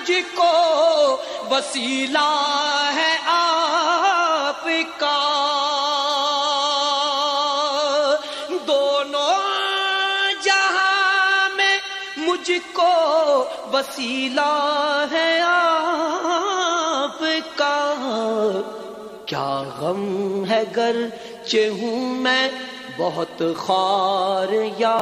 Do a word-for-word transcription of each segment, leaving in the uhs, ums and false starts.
مجھ کو وسیلہ ہے آپ کا، دونوں جہاں میں مجھ کو وسیلہ ہے آپ کا۔ کیا غم ہے گرچہ ہوں میں بہت خوار یا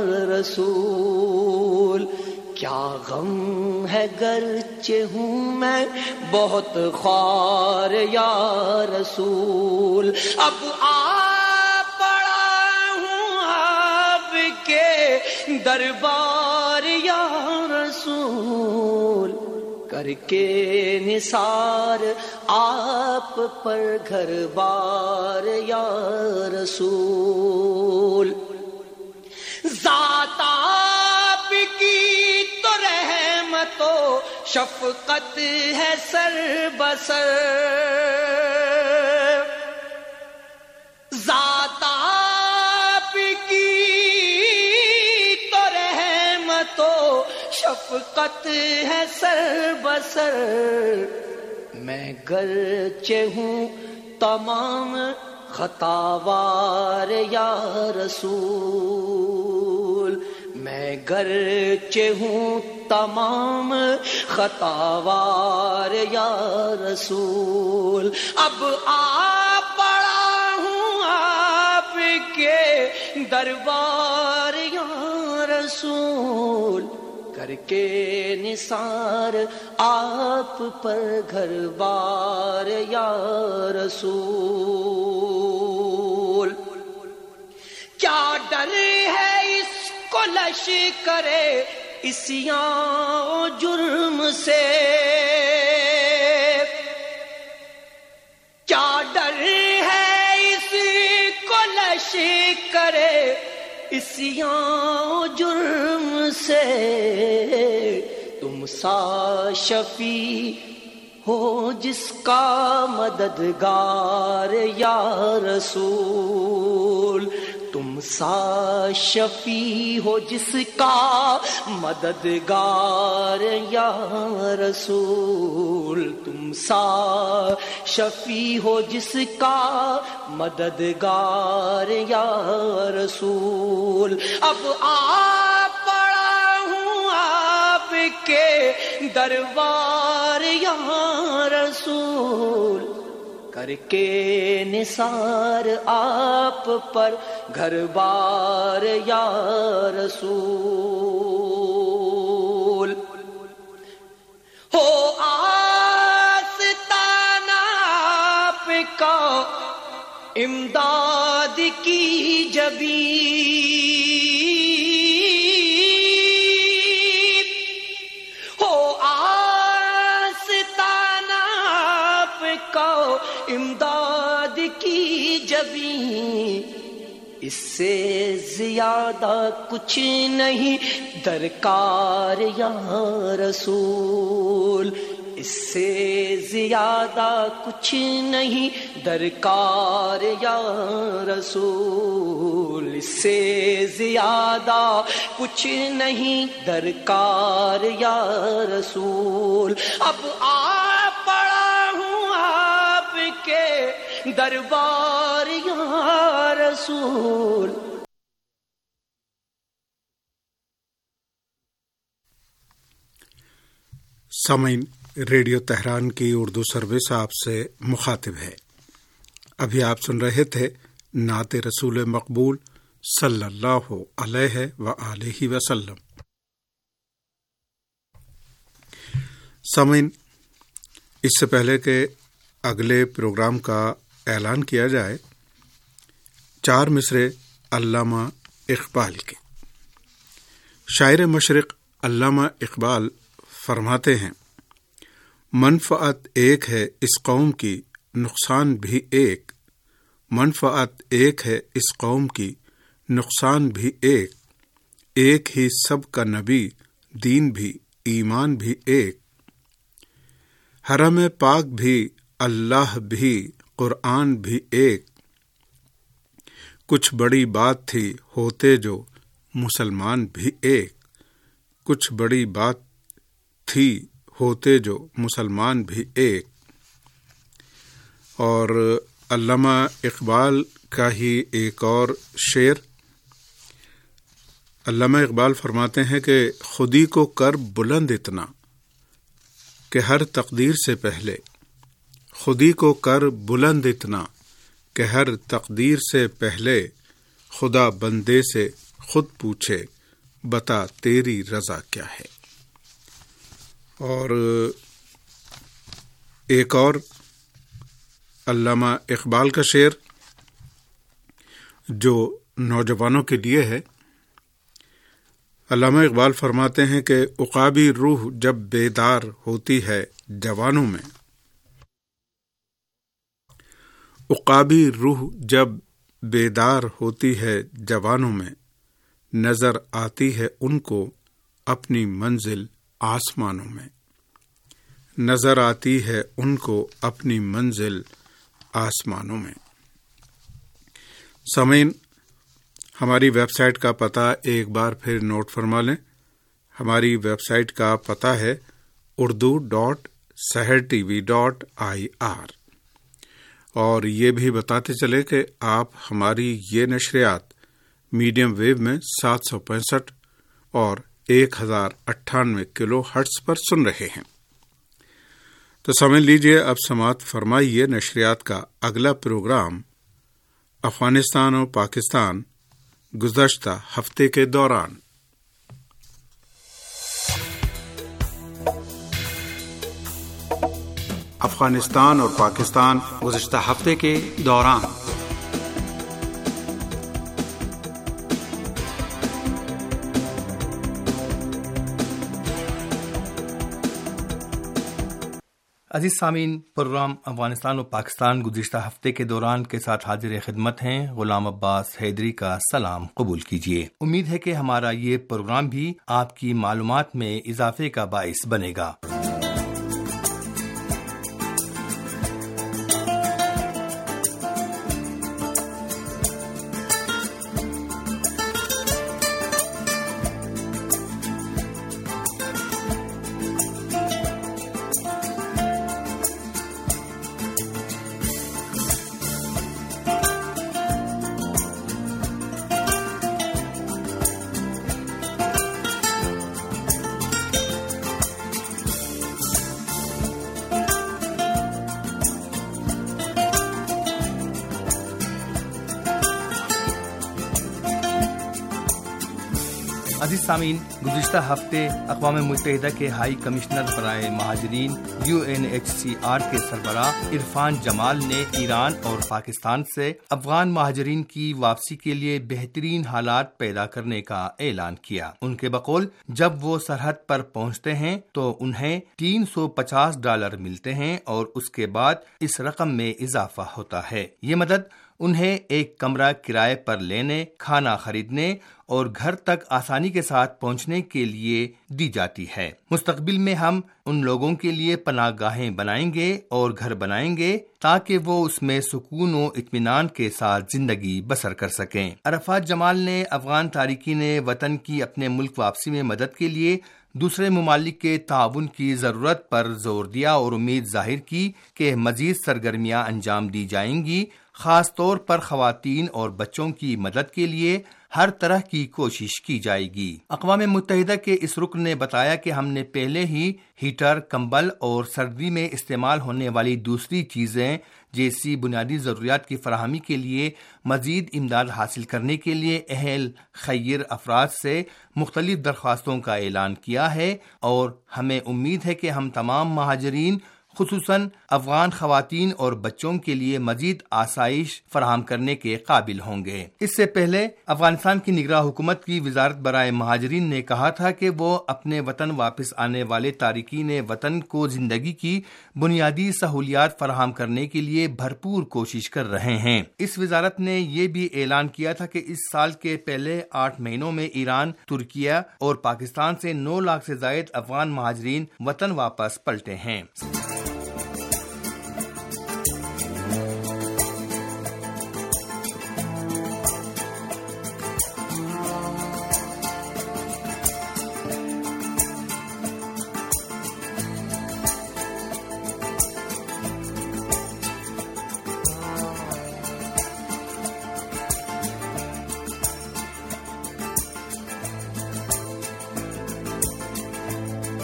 رسول، کیا غم ہے گرچہ ہوں میں بہت خوار یا رسول، اب آ پڑا ہوں آپ کے دربار یا رسول، کر کے نثار آپ پر گھر بار یا رسول۔ ذات آپ کی تو رحمت و شفقت ہے سر بسر، ذات آپ کی تو رحمت و شفقت ہے سر بسر، میں گرچہ ہوں تمام خطاوار یا رسول، میں گرچہ ہوں تمام خطاوار یا رسول، اب آ پڑا ہوں آپ کے دربار یا رسول، کر کے نثار آپ پر گھر بار یا رسول۔ کیا ڈر ہے اس کو لشکر عصیاں و جرم سے، کیا ڈر ہے اس کو لشکر عصیاں و جرم سے، تم سا شفیع ہو جس کا مددگار یا رسول، تم سا شفیع ہو جس کا مددگار یا رسول، تم سا شفیع ہو جس کا مددگار یا رسول، اب آ پڑا ہوں آپ کے دربار یا رسول، کر کے نثار آپ پر گھر بار یا رسول، ہو آستانہ آپ کا امداد کی جبیں، امداد کی جبیں، اس سے زیادہ کچھ نہیں درکار یا رسول، اس سے زیادہ کچھ نہیں درکار یا رسول، اس سے زیادہ کچھ نہیں درکار یا رسول، اب آ پڑا ہوں آپ کے دربار یا رسول۔ سامعین، ریڈیو تہران کی اردو سروس آپ سے مخاطب ہے۔ ابھی آپ سن رہے تھے نعت رسول مقبول صلی اللہ علیہ وآلہ وسلم۔ سامعین، اس سے پہلے کہ اگلے پروگرام کا اعلان کیا جائے، چار مصرے علامہ اقبال کے۔ شاعر مشرق علامہ اقبال فرماتے ہیں، منفعت ایک ہے اس قوم کی، نقصان بھی ایک، منفعت ایک ہے اس قوم کی، نقصان بھی ایک، ایک ہی سب کا نبی، دین بھی ایمان بھی ایک، حرم پاک بھی اللہ بھی قرآن بھی ایک، کچھ بڑی بات تھی ہوتے جو مسلمان بھی ایک، کچھ بڑی بات تھی ہوتے جو مسلمان بھی ایک۔ اور علامہ اقبال کا ہی ایک اور شعر، علامہ اقبال فرماتے ہیں کہ خودی کو کر بلند اتنا کہ ہر تقدیر سے پہلے، خودی کو کر بلند اتنا کہ ہر تقدیر سے پہلے، خدا بندے سے خود پوچھے بتا تیری رضا کیا ہے۔ اور ایک اور علامہ اقبال کا شعر جو نوجوانوں کے لیے ہے، علامہ اقبال فرماتے ہیں کہ عقابی روح جب بیدار ہوتی ہے جوانوں میں، عقابی روح جب بیدار ہوتی ہے جوانوں میں، نظر آتی ہے ان کو اپنی منزل آسمانوں میں، نظر آتی ہے ان کو اپنی منزل آسمانوں میں۔ سامعین، ہماری ویب سائٹ کا پتہ ایک بار پھر نوٹ فرما لیں۔ ہماری ویب سائٹ کا پتہ ہے Urdu dot Sahar T V dot I R, اور یہ بھی بتاتے چلے کہ آپ ہماری یہ نشریات میڈیم ویو میں سات سو پینسٹھ اور ایک ہزار اٹھانوے کلو ہرٹز پر سن رہے ہیں۔ تو سمجھ لیجئے، اب سماعت فرمائیے نشریات کا اگلا پروگرام افغانستان اور پاکستان گزشتہ ہفتے کے دوران۔ افغانستان اور پاکستان گزشتہ ہفتے کے دوران۔ عزیز سامعین، پروگرام افغانستان و پاکستان گزشتہ ہفتے کے دوران کے ساتھ حاضر خدمت ہیں۔ غلام عباس حیدری کا سلام قبول کیجیے۔ امید ہے کہ ہمارا یہ پروگرام بھی آپ کی معلومات میں اضافے کا باعث بنے گا۔ عزیز سامعین، گزشتہ ہفتے اقوام متحدہ کے ہائی کمشنر برائے مہاجرین U N H C R کے سربراہ عرفان جمال نے ایران اور پاکستان سے افغان مہاجرین کی واپسی کے لیے بہترین حالات پیدا کرنے کا اعلان کیا۔ ان کے بقول جب وہ سرحد پر پہنچتے ہیں تو انہیں تین سو پچاس ڈالر ملتے ہیں اور اس کے بعد اس رقم میں اضافہ ہوتا ہے۔ یہ مدد انہیں ایک کمرہ کرائے پر لینے، کھانا خریدنے اور گھر تک آسانی کے ساتھ پہنچنے کے لیے دی جاتی ہے۔ مستقبل میں ہم ان لوگوں کے لیے پناہ گاہیں بنائیں گے اور گھر بنائیں گے تاکہ وہ اس میں سکون و اطمینان کے ساتھ زندگی بسر کر سکیں۔ عرفات جمال نے افغان تارکین وطن کی اپنے ملک واپسی میں مدد کے لیے دوسرے ممالک کے تعاون کی ضرورت پر زور دیا اور امید ظاہر کی کہ مزید سرگرمیاں انجام دی جائیں گی، خاص طور پر خواتین اور بچوں کی مدد کے لیے ہر طرح کی کوشش کی جائے گی۔ اقوام متحدہ کے اس رکن نے بتایا کہ ہم نے پہلے ہی ہیٹر، کمبل اور سردی میں استعمال ہونے والی دوسری چیزیں جیسی بنیادی ضروریات کی فراہمی کے لیے مزید امداد حاصل کرنے کے لیے اہل خیر افراد سے مختلف درخواستوں کا اعلان کیا ہے، اور ہمیں امید ہے کہ ہم تمام مہاجرین، خصوصاً افغان خواتین اور بچوں کے لیے مزید آسائش فراہم کرنے کے قابل ہوں گے۔ اس سے پہلے افغانستان کی نگراں حکومت کی وزارت برائے مہاجرین نے کہا تھا کہ وہ اپنے وطن واپس آنے والے تارکین وطن کو زندگی کی بنیادی سہولیات فراہم کرنے کے لیے بھرپور کوشش کر رہے ہیں۔ اس وزارت نے یہ بھی اعلان کیا تھا کہ اس سال کے پہلے آٹھ مہینوں میں ایران، ترکیہ اور پاکستان سے نو لاکھ سے زائد افغان مہاجرین وطن واپس پلٹے ہیں۔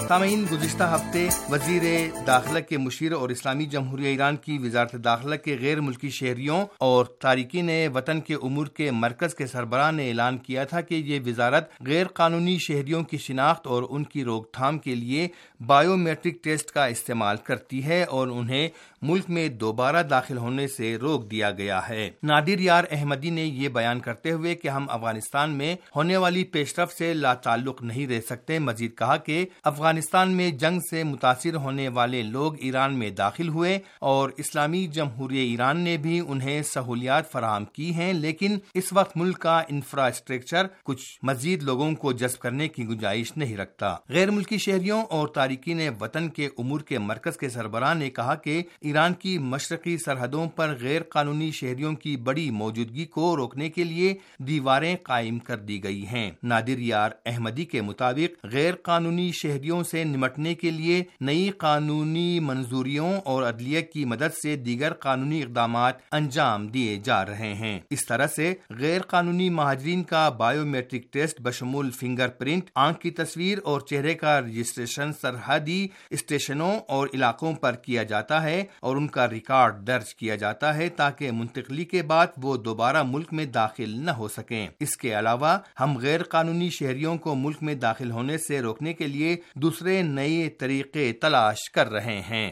سامعین، گزشتہ ہفتے وزیر داخلہ کے مشیر اور اسلامی جمہوریہ ایران کی وزارت داخلہ کے غیر ملکی شہریوں اور تارکین وطن کے امور کے مرکز کے سربراہ نے اعلان کیا تھا کہ یہ وزارت غیر قانونی شہریوں کی شناخت اور ان کی روک تھام کے لیے بایو میٹرک ٹیسٹ کا استعمال کرتی ہے اور انہیں ملک میں دوبارہ داخل ہونے سے روک دیا گیا ہے۔ نادر یار احمدی نے یہ بیان کرتے ہوئے کہ ہم افغانستان میں ہونے والی پیش رفت سے لا تعلق نہیں رہ سکتے، مزید کہا کہ افغانستان میں جنگ سے متاثر ہونے والے لوگ ایران میں داخل ہوئے اور اسلامی جمہوریہ ایران نے بھی انہیں سہولیات فراہم کی ہیں، لیکن اس وقت ملک کا انفراسٹرکچر کچھ مزید لوگوں کو جذب کرنے کی گنجائش نہیں رکھتا۔ غیر ملکی شہریوں اور تارکین وطن کے امور کے مرکز کے سربراہ نے کہا کہ ایران کی مشرقی سرحدوں پر غیر قانونی شہریوں کی بڑی موجودگی کو روکنے کے لیے دیواریں قائم کر دی گئی ہیں۔ نادر یار احمدی کے مطابق غیر قانونی شہریوں سے نمٹنے کے لیے نئی قانونی منظوریوں اور عدلیہ کی مدد سے دیگر قانونی اقدامات انجام دیے جا رہے ہیں۔ اس طرح سے غیر قانونی مہاجرین کا بایو میٹرک ٹیسٹ بشمول فنگر پرنٹ، آنکھ کی تصویر اور چہرے کا رجسٹریشن سرحدی اسٹیشنوں اور علاقوں پر کیا جاتا ہے اور ان کا ریکارڈ درج کیا جاتا ہے تاکہ منتقلی کے بعد وہ دوبارہ ملک میں داخل نہ ہو سکیں۔ اس کے علاوہ ہم غیر قانونی شہریوں کو ملک میں داخل ہونے سے روکنے کے لیے دوسرے نئے طریقے تلاش کر رہے ہیں۔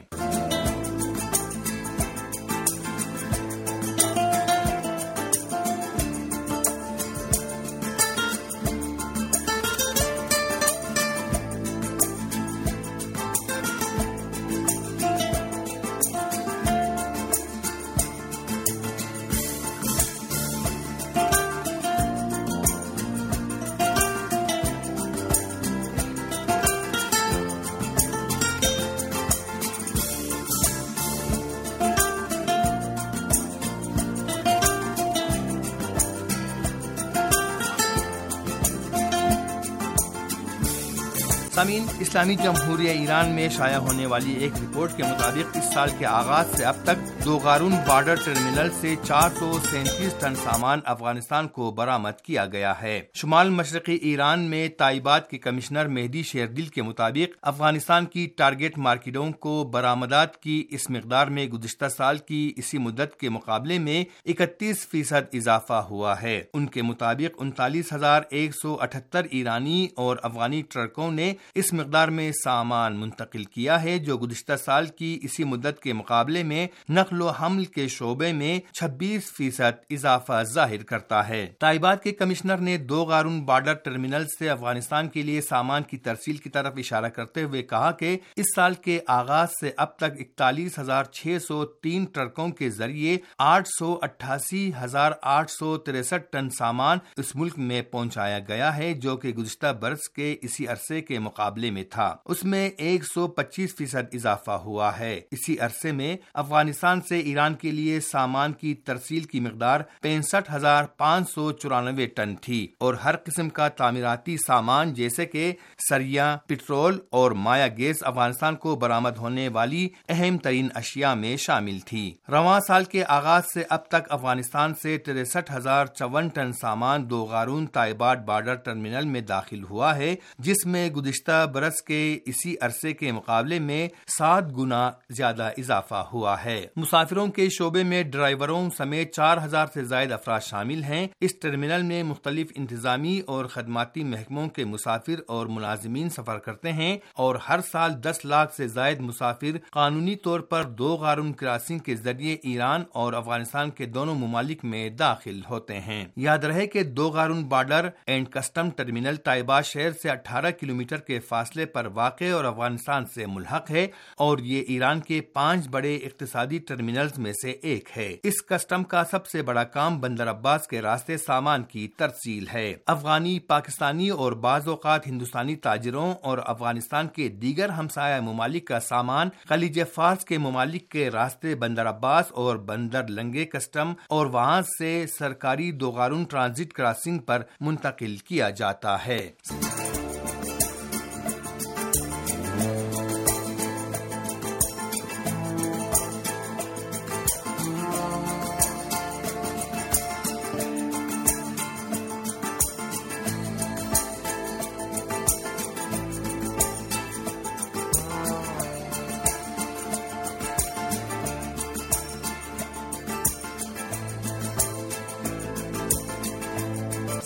سامعین، اسلامی جمہوریہ ایران میں شائع ہونے والی ایک رپورٹ کے مطابق اس سال کے آغاز سے اب تک دوغارون بارڈر ٹرمینل سے چار سو سینتیس ٹن سامان افغانستان کو برآمد کیا گیا ہے۔ شمال مشرقی ایران میں تائبات کے کمشنر مہدی شیردل کے مطابق افغانستان کی ٹارگٹ مارکیٹوں کو برآمدات کی اس مقدار میں گزشتہ سال کی اسی مدت کے مقابلے میں اکتیس فیصد اضافہ ہوا ہے۔ ان کے مطابق انتالیس ہزار ایک سو اٹھہتر ایرانی اور افغانی ٹرکوں نے اس مقدار میں سامان منتقل کیا ہے، جو گزشتہ سال کی اسی مدت کے مقابلے میں نقل و حمل کے شعبے میں چھبیس فیصد اضافہ ظاہر کرتا ہے۔ تائبات کے کمشنر نے دوغارون بارڈر ٹرمینل سے افغانستان کے لیے سامان کی ترسیل کی طرف اشارہ کرتے ہوئے کہا کہ اس سال کے آغاز سے اب تک اکتالیس ہزار چھ سو تین ٹرکوں کے ذریعے آٹھ سو اٹھاسی ہزار آٹھ سو تریسٹھ ٹن سامان اس ملک میں پہنچایا گیا ہے، جو کہ گزشتہ برس کے اسی عرصے کے مقابلے میں تھا۔ اس میں ایک سو پچیس فیصد اضافہ ہوا ہے۔ اسی عرصے میں افغانستان سے ایران کے لیے سامان کی ترسیل کی مقدار پینسٹھ ہزار پانچ سو چورانوے ٹن تھی اور ہر قسم کا تعمیراتی سامان جیسے کہ سریا، پٹرول اور مایا گیس افغانستان کو برآمد ہونے والی اہم ترین اشیاء میں شامل تھی۔ رواں سال کے آغاز سے اب تک افغانستان سے تریسٹھ ہزار چون ٹن سامان دوغارون تائبات بارڈر ٹرمینل میں داخل ہوا ہے، جس میں گزشتہ برس کے اسی عرصے کے مقابلے میں سات گنا زیادہ اضافہ ہوا ہے۔ مسافروں کے شعبے میں ڈرائیوروں سمیت چار ہزار سے زائد افراد شامل ہیں۔ اس ٹرمینل میں مختلف انتظامی اور خدماتی محکموں کے مسافر اور ملازمین سفر کرتے ہیں اور ہر سال دس لاکھ سے زائد مسافر قانونی طور پر دوغارون کراسنگ کے ذریعے ایران اور افغانستان کے دونوں ممالک میں داخل ہوتے ہیں۔ یاد رہے کہ Dogharoun border and custom terminal Taybad شہر سے اٹھارہ کلومیٹر کے فاصلے پر واقع اور افغانستان سے ملحق ہے اور یہ ایران کے پانچ بڑے اقتصادی ٹرمینلز میں سے ایک ہے۔ اس کسٹم کا سب سے بڑا کام بندر عباس کے راستے سامان کی ترسیل ہے۔ افغانی، پاکستانی اور بعض اوقات ہندوستانی تاجروں اور افغانستان کے دیگر ہمسایہ ممالک کا سامان خلیج فارس کے ممالک کے راستے بندر عباس اور بندر لنگے کسٹم اور وہاں سے سرکاری دوغارون ٹرانزٹ کراسنگ پر منتقل کیا جاتا ہے۔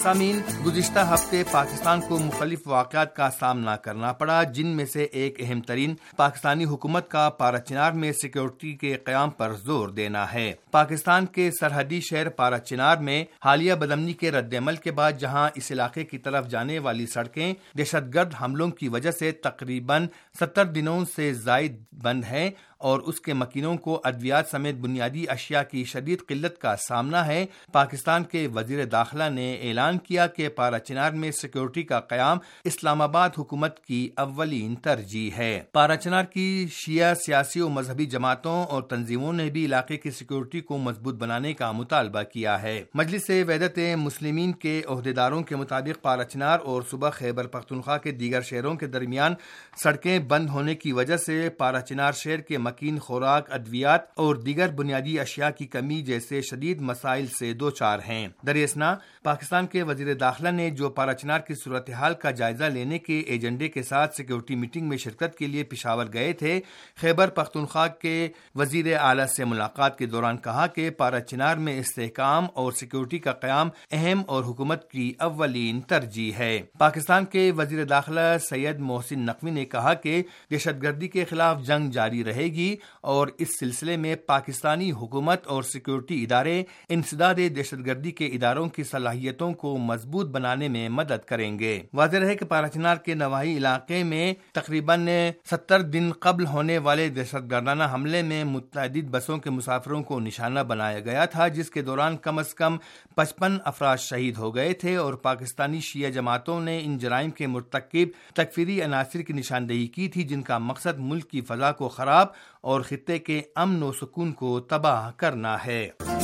سامعین، گزشتہ ہفتے پاکستان کو مختلف واقعات کا سامنا کرنا پڑا، جن میں سے ایک اہم ترین پاکستانی حکومت کا پارا چنار میں سیکیورٹی کے قیام پر زور دینا ہے۔ پاکستان کے سرحدی شہر پارا چنار میں حالیہ بدامنی کے رد عمل کے بعد جہاں اس علاقے کی طرف جانے والی سڑکیں دہشت گرد حملوں کی وجہ سے تقریباً ستر دنوں سے زائد بند ہیں اور اس کے مکینوں کو ادویات سمیت بنیادی اشیاء کی شدید قلت کا سامنا ہے، پاکستان کے وزیر داخلہ نے اعلان کیا کہ پارا چنار میں سیکیورٹی کا قیام اسلام آباد حکومت کی اولین ترجیح ہے۔ پارا چنار کی شیعہ سیاسی و مذہبی جماعتوں اور تنظیموں نے بھی علاقے کی سیکیورٹی کو مضبوط بنانے کا مطالبہ کیا ہے۔ مجلس وحدت مسلمین کے عہدیداروں کے مطابق پارا چنار اور صوبہ خیبر پختونخوا کے دیگر شہروں کے درمیان سڑکیں بند ہونے کی وجہ سے پارا چنار شہر کے مکین خوراک، ادویات اور دیگر بنیادی اشیاء کی کمی جیسے شدید مسائل سے دوچار ہیں۔ دراصل پاکستان کے وزیر داخلہ نے جو پارا چنار کی صورتحال کا جائزہ لینے کے ایجنڈے کے ساتھ سیکیورٹی میٹنگ میں شرکت کے لیے پشاور گئے تھے، خیبر پختونخوا کے وزیر اعلیٰ سے ملاقات کے دوران کہا کہ پارا چنار میں استحکام اور سیکیورٹی کا قیام اہم اور حکومت کی اولین ترجیح ہے۔ پاکستان کے وزیر داخلہ سید محسن نقوی نے کہا کہ دہشت گردی کے خلاف جنگ جاری رہے گی اور اس سلسلے میں پاکستانی حکومت اور سیکیورٹی ادارے انسداد دہشت گردی کے اداروں کی صلاحیتوں کو مضبوط بنانے میں مدد کریں گے۔ واضح ہے کہ پارا چنار کے نواحی علاقے میں تقریباً ستر دن قبل ہونے والے دہشت گردانہ حملے میں متعدد بسوں کے مسافروں کو نشانہ بنایا گیا تھا، جس کے دوران کم از کم پچپن افراد شہید ہو گئے تھے اور پاکستانی شیعہ جماعتوں نے ان جرائم کے مرتکب تکفیری عناصر کی نشاندہی کی تھی، جن کا مقصد ملک کی فضا کو خراب اور خطے کے امن و سکون کو تباہ کرنا ہے۔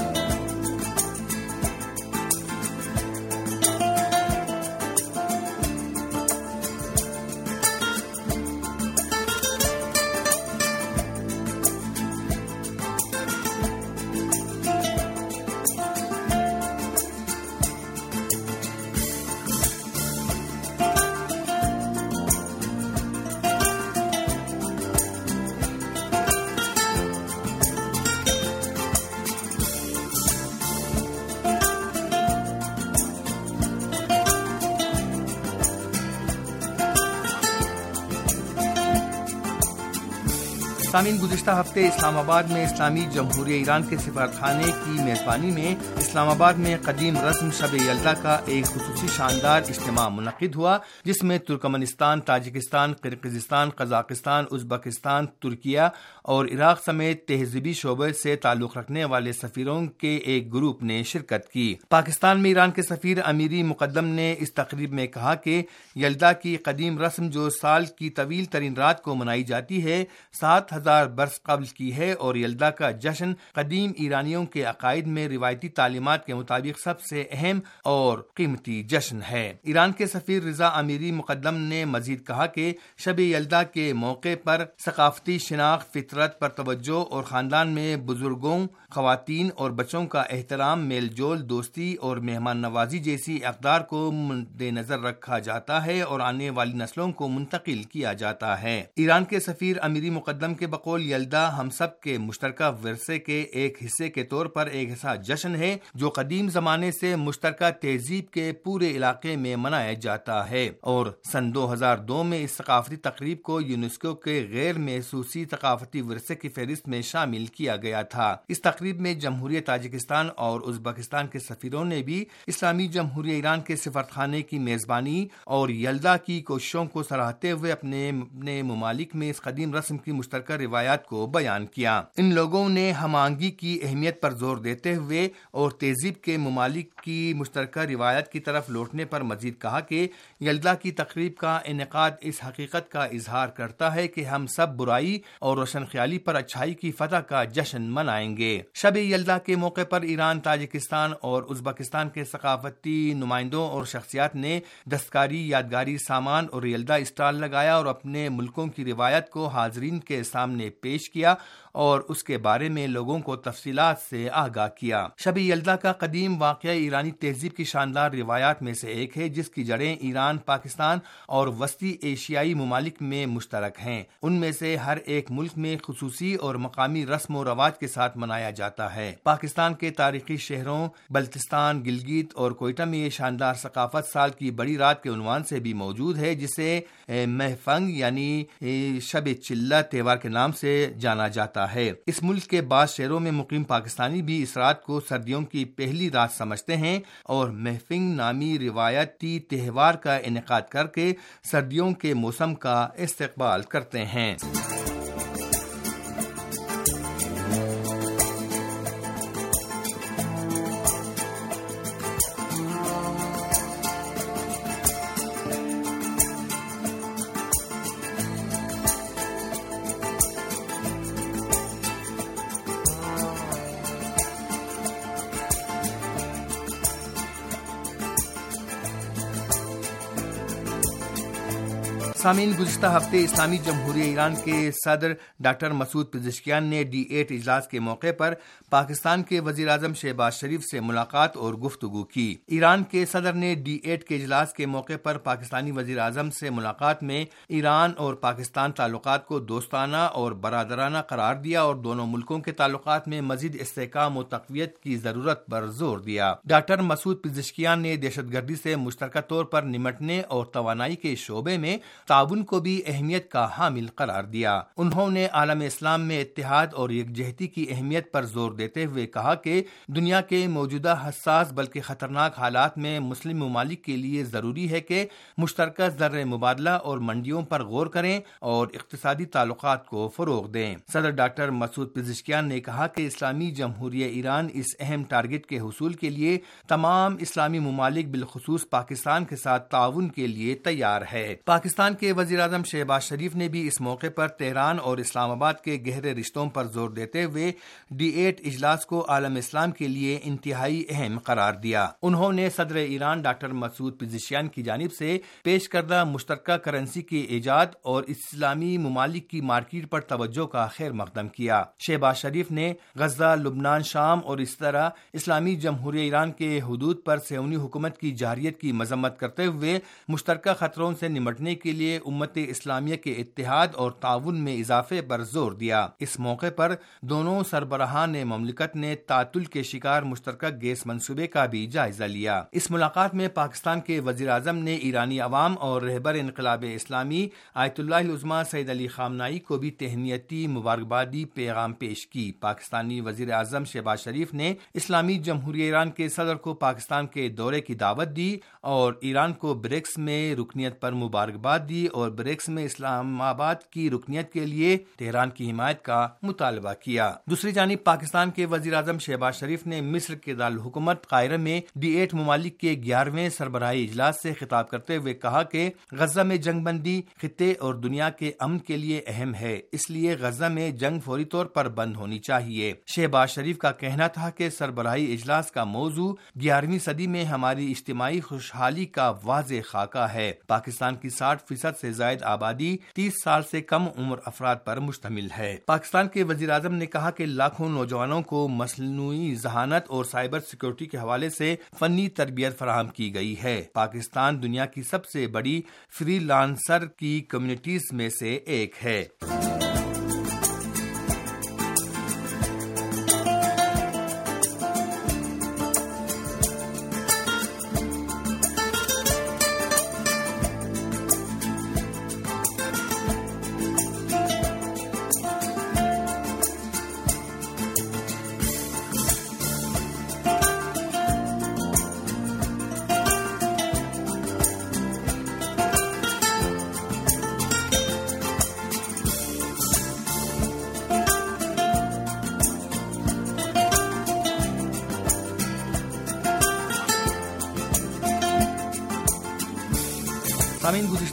سامعین، گزشتہ ہفتے اسلام آباد میں اسلامی جمہوریہ ایران کے سفارتخانے کی میزبانی میں اسلام آباد میں قدیم رسم شب یلدا کا ایک خصوصی شاندار اجتماع منعقد ہوا، جس میں Turkmenistan, Tajikistan, Kyrgyzstan, Kazakhstan, Uzbekistan, Turkiye اور عراق سمیت تہذیبی شعبے سے تعلق رکھنے والے سفیروں کے ایک گروپ نے شرکت کی۔ پاکستان میں ایران کے سفیر امیری مقدم نے اس تقریب میں کہا کہ یلدا کی قدیم رسم جو سال کی طویل ترین رات کو منائی جاتی ہے، سات ہزار برس قبل کی ہے اور یلدا کا جشن قدیم ایرانیوں کے عقائد میں روایتی تعلیمات کے مطابق سب سے اہم اور قیمتی جشن ہے۔ ایران کے سفیر رضا امیری مقدم نے مزید کہا کہ شب یلدا کے موقع پر ثقافتی شناخت، فطرت پر توجہ اور خاندان میں بزرگوں، خواتین اور بچوں کا احترام، میل جول، دوستی اور مہمان نوازی جیسی اقدار کو مد نظر رکھا جاتا ہے اور آنے والی نسلوں کو منتقل کیا جاتا ہے۔ ایران کے سفیر امیری مقدم کے بقول یلدا ہم سب کے مشترکہ ورثے کے ایک حصے کے طور پر ایک ایسا جشن ہے جو قدیم زمانے سے مشترکہ تہذیب کے پورے علاقے میں منایا جاتا ہے اور سن دو ہزار دو میں اس ثقافتی تقریب کو یونیسکو کے غیر محسوسی ثقافتی ورثے کی فہرست میں شامل کیا گیا تھا۔ اس تقریب میں جمہوریہ تاجکستان اور ازبکستان کے سفیروں نے بھی اسلامی جمہوریہ ایران کے سفارتخانے کی میزبانی اور یلدا کی کوششوں کو سراہتے ہوئے اپنے اپنے ممالک میں اس قدیم رسم کی مشترکہ روایات کو بیان کیا۔ ان لوگوں نے ہم آہنگی کی اہمیت پر زور دیتے ہوئے اور تہذیب کے ممالک کی مشترکہ روایات کی طرف لوٹنے پر مزید کہا کہ یلدا کی تقریب کا انعقاد اس حقیقت کا اظہار کرتا ہے کہ ہم سب برائی اور روشن خیالی پر اچھائی کی فتح کا جشن منائیں گے۔ شب یلدا کے موقع پر ایران، تاجکستان اور ازبکستان کے ثقافتی نمائندوں اور شخصیات نے دستکاری، یادگاری سامان اور یلدا اسٹال لگایا اور اپنے ملکوں کی روایت کو حاضرین کے سامنے سامنے پیش کیا اور اس کے بارے میں لوگوں کو تفصیلات سے آگاہ کیا۔ شب یلدا کا قدیم واقعہ ایرانی تہذیب کی شاندار روایات میں سے ایک ہے، جس کی جڑیں ایران، پاکستان اور وسطی ایشیائی ممالک میں مشترک ہیں۔ ان میں سے ہر ایک ملک میں خصوصی اور مقامی رسم و رواج کے ساتھ منایا جاتا ہے۔ پاکستان کے تاریخی شہروں بلتستان، گلگت اور کوئٹہ میں یہ شاندار ثقافت سال کی بڑی رات کے عنوان سے بھی موجود ہے، جسے مہفنگ یعنی شب چلہ تہوار کے نام سے جانا جاتا ہے۔ اس ملک کے بعض شہروں میں مقیم پاکستانی بھی اس رات کو سردیوں کی پہلی رات سمجھتے ہیں اور مہفنگ نامی روایتی تہوار کا انعقاد کر کے سردیوں کے موسم کا استقبال کرتے ہیں۔ سامعین، گزشتہ ہفتے اسلامی جمہوریہ ایران کے صدر ڈاکٹر مسعود پزشکیان نے ڈی ایٹ اجلاس کے موقع پر پاکستان کے وزیر اعظم شہباز شریف سے ملاقات اور گفتگو کی۔ ایران کے صدر نے ڈی ایٹ کے اجلاس کے موقع پر پاکستانی وزیر اعظم سے ملاقات میں ایران اور پاکستان تعلقات کو دوستانہ اور برادرانہ قرار دیا اور دونوں ملکوں کے تعلقات میں مزید استحکام و تقویت کی ضرورت پر زور دیا۔ ڈاکٹر مسعود پزشکیان نے دہشت گردی سے مشترکہ طور پر نمٹنے اور توانائی کے شعبے میں تعاون کو بھی اہمیت کا حامل قرار دیا۔ انہوں نے عالم اسلام میں اتحاد اور یکجہتی کی اہمیت پر زور دیتے ہوئے کہا کہ دنیا کے موجودہ حساس بلکہ خطرناک حالات میں مسلم ممالک کے لیے ضروری ہے کہ مشترکہ زر مبادلہ اور منڈیوں پر غور کریں اور اقتصادی تعلقات کو فروغ دیں۔ صدر ڈاکٹر مسعود پزشکیان نے کہا کہ اسلامی جمہوریہ ایران اس اہم ٹارگٹ کے حصول کے لیے تمام اسلامی ممالک بالخصوص پاکستان کے ساتھ تعاون کے لیے تیار ہے۔ پاکستان کے وزیر اعظم شہباز شریف نے بھی اس موقع پر تہران اور اسلام آباد کے گہرے رشتوں پر زور دیتے ہوئے ڈی ایٹ اجلاس کو عالم اسلام کے لیے انتہائی اہم قرار دیا۔ انہوں نے صدر ایران ڈاکٹر مسعود پزشکیان کی جانب سے پیش کردہ مشترکہ کرنسی کے ایجاد اور اسلامی ممالک کی مارکیٹ پر توجہ کا خیر مقدم کیا۔ شہباز شریف نے غزہ، لبنان، شام اور اس طرح اسلامی جمہوریہ ایران کے حدود پر صہیونی حکومت کی جارحیت کی مذمت کرتے ہوئے مشترکہ خطروں سے نمٹنے کے لیے امت اسلامیہ کے اتحاد اور تعاون میں اضافے پر زور دیا۔ اس موقع پر دونوں سربراہان مملکت نے تعطل کے شکار مشترکہ گیس منصوبے کا بھی جائزہ لیا۔ اس ملاقات میں پاکستان کے وزیر اعظم نے ایرانی عوام اور رہبر انقلاب اسلامی آیت اللہ العظمہ سید علی خامنائی کو بھی تہنیتی مبارکبادی پیغام پیش کی۔ پاکستانی وزیر اعظم شہباز شریف نے اسلامی جمہوریہ ایران کے صدر کو پاکستان کے دورے کی دعوت دی اور ایران کو برکس میں رکنیت پر مبارکباد دی اور برکس میں اسلام آباد کی رکنیت کے لیے تہران کی حمایت کا مطالبہ کیا۔ دوسری جانب پاکستان کے وزیر اعظم شہباز شریف نے مصر کے دارالحکومت قاہرہ میں ڈی ایٹ ممالک کے گیارہویں سربراہی اجلاس سے خطاب کرتے ہوئے کہا کہ غزہ میں جنگ بندی خطے اور دنیا کے امن کے لیے اہم ہے، اس لیے غزہ میں جنگ فوری طور پر بند ہونی چاہیے۔ شہباز شریف کا کہنا تھا کہ سربراہی اجلاس کا موضوع گیارہویں صدی میں ہماری اجتماعی خوشحالی کا واضح خاکہ ہے۔ پاکستان کی ساٹھ فیصد سے زائد آبادی تیس سال سے کم عمر افراد پر مشتمل ہے۔ پاکستان کے وزیر اعظم نے کہا کہ لاکھوں نوجوانوں کو مصنوعی ذہانت اور سائبر سیکورٹی کے حوالے سے فنی تربیت فراہم کی گئی ہے۔ پاکستان دنیا کی سب سے بڑی فری لانسر کی کمیونٹیز میں سے ایک ہے۔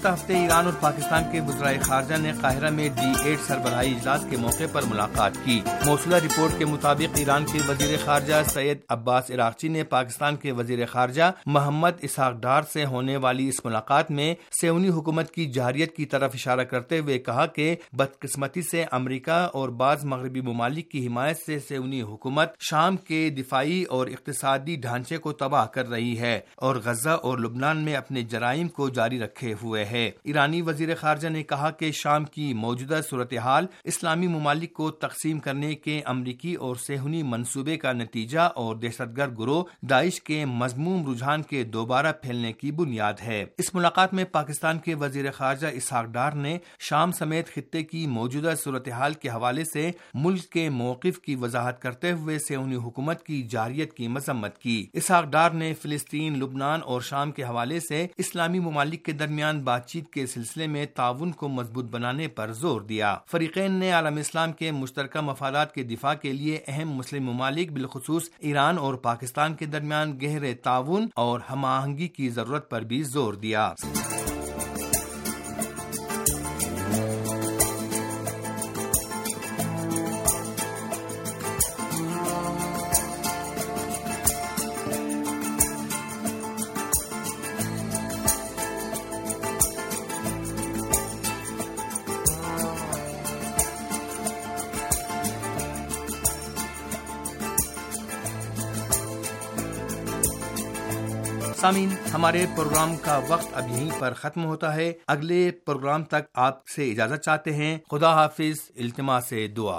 گزشتہ ہفتے ایران اور پاکستان کے وزرائے خارجہ نے قاہرہ میں ڈی ایٹ سربراہی اجلاس کے موقع پر ملاقات کی۔ موصولہ رپورٹ کے مطابق ایران کے وزیر خارجہ سید عباس عراقچی نے پاکستان کے وزیر خارجہ محمد اسحاق ڈار سے ہونے والی اس ملاقات میں صہیونی حکومت کی جارحیت کی طرف اشارہ کرتے ہوئے کہا کہ بدقسمتی سے امریکہ اور بعض مغربی ممالک کی حمایت سے صہیونی حکومت شام کے دفاعی اور اقتصادی ڈھانچے کو تباہ کر رہی ہے اور غزہ اور لبنان میں اپنے جرائم کو جاری رکھے ہوئے ہے۔ ایرانی وزیر خارجہ نے کہا کہ شام کی موجودہ صورتحال اسلامی ممالک کو تقسیم کرنے کے امریکی اور صہیونی منصوبے کا نتیجہ اور دہشت گرد گروہ داعش کے مذموم رجحان کے دوبارہ پھیلنے کی بنیاد ہے۔ اس ملاقات میں پاکستان کے وزیر خارجہ اسحاق ڈار نے شام سمیت خطے کی موجودہ صورتحال کے حوالے سے ملک کے موقف کی وضاحت کرتے ہوئے صہیونی حکومت کی جارحیت کی مذمت کی۔ اسحاق ڈار نے فلسطین، لبنان اور شام کے حوالے سے اسلامی ممالک کے درمیان بات چیت کے سلسلے میں تعاون کو مضبوط بنانے پر زور دیا۔ فریقین نے عالم اسلام کے مشترکہ مفادات کے دفاع کے لیے اہم مسلم ممالک بالخصوص ایران اور پاکستان کے درمیان گہرے تعاون اور ہم آہنگی کی ضرورت پر بھی زور دیا۔ سامعین، ہمارے پروگرام کا وقت اب یہیں پر ختم ہوتا ہے۔ اگلے پروگرام تک آپ سے اجازت چاہتے ہیں۔ خدا حافظ، التماس سے دعا۔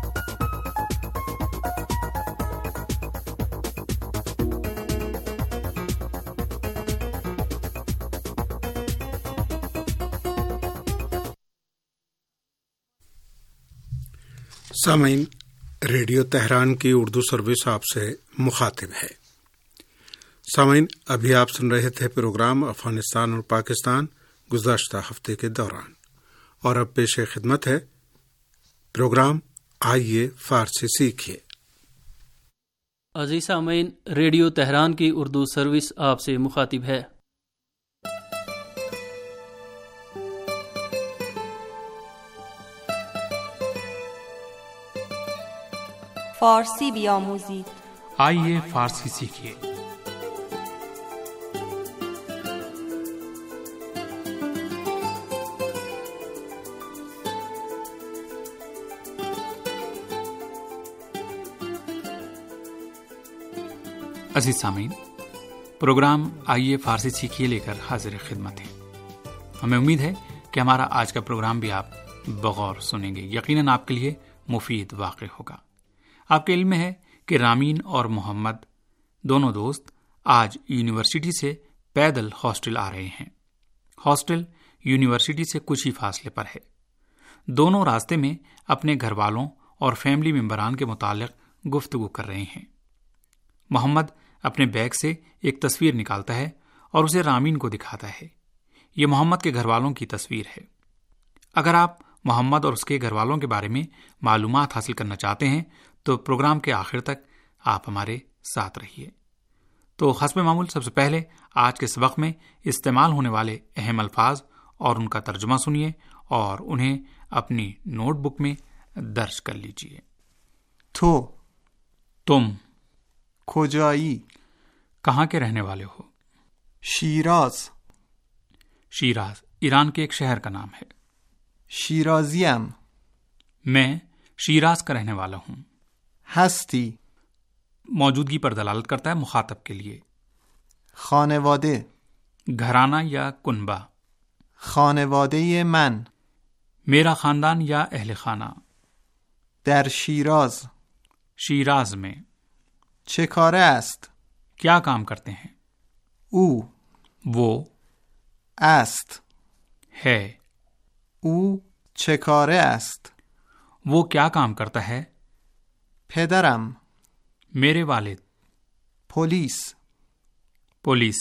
سامعین، ریڈیو تہران کی اردو سروس آپ سے مخاطب ہے۔ سامعین، ابھی آپ سن رہے تھے پروگرام افغانستان اور پاکستان گزشتہ ہفتے کے دوران، اور اب پیش خدمت ہے پروگرام آئیے فارسی سیکھیے۔ عزیز سامعین، ریڈیو تہران کی اردو سروس آپ سے مخاطب ہے۔ فارسی بیاموزید، آئیے فارسی سیکھیے۔ عزیز سامعین، پروگرام آئیے فارسی سیکھیے لے کر حاضر خدمت ہے۔ ہمیں امید ہے کہ ہمارا آج کا پروگرام بھی آپ بغور سنیں گے، یقیناً آپ کے لیے مفید واقع ہوگا۔ آپ کے علم میں ہے کہ رامین اور محمد دونوں دوست آج یونیورسٹی سے پیدل ہاسٹل آ رہے ہیں۔ ہاسٹل یونیورسٹی سے کچھ ہی فاصلے پر ہے۔ دونوں راستے میں اپنے گھر والوں اور فیملی ممبران کے متعلق گفتگو کر رہے ہیں۔ محمد اپنے بیگ سے ایک تصویر نکالتا ہے اور اسے رامین کو دکھاتا ہے۔ یہ محمد کے گھر والوں کی تصویر ہے۔ اگر آپ محمد اور اس کے گھر والوں کے بارے میں معلومات حاصل کرنا چاہتے ہیں تو پروگرام کے آخر تک آپ ہمارے ساتھ رہیے۔ تو حسب معمول سب سے پہلے آج کے سبق میں استعمال ہونے والے اہم الفاظ اور ان کا ترجمہ سنیے اور انہیں اپنی نوٹ بک میں درج کر لیجیے۔ تو، تم، کجائی، کہاں کے رہنے والے ہو؟ شیراز، شیراز ایران کے ایک شہر کا نام ہے۔ شیرازیم، میں شیراز کا رہنے والا ہوں۔ ہستی، موجودگی پر دلالت کرتا ہے مخاطب کے لیے۔ خانواده، گھرانہ یا کنبہ۔ خانواده من، میرا خاندان یا اہل خانہ۔ در شیراز، شیراز میں۔ چه کاره است؟ کیا کام کرتے ہیں؟ او، وہ، است، ہے۔ او چه کاره است؟ وہ کیا کام کرتا ہے؟ پدرم، میرے والد۔ Place, police.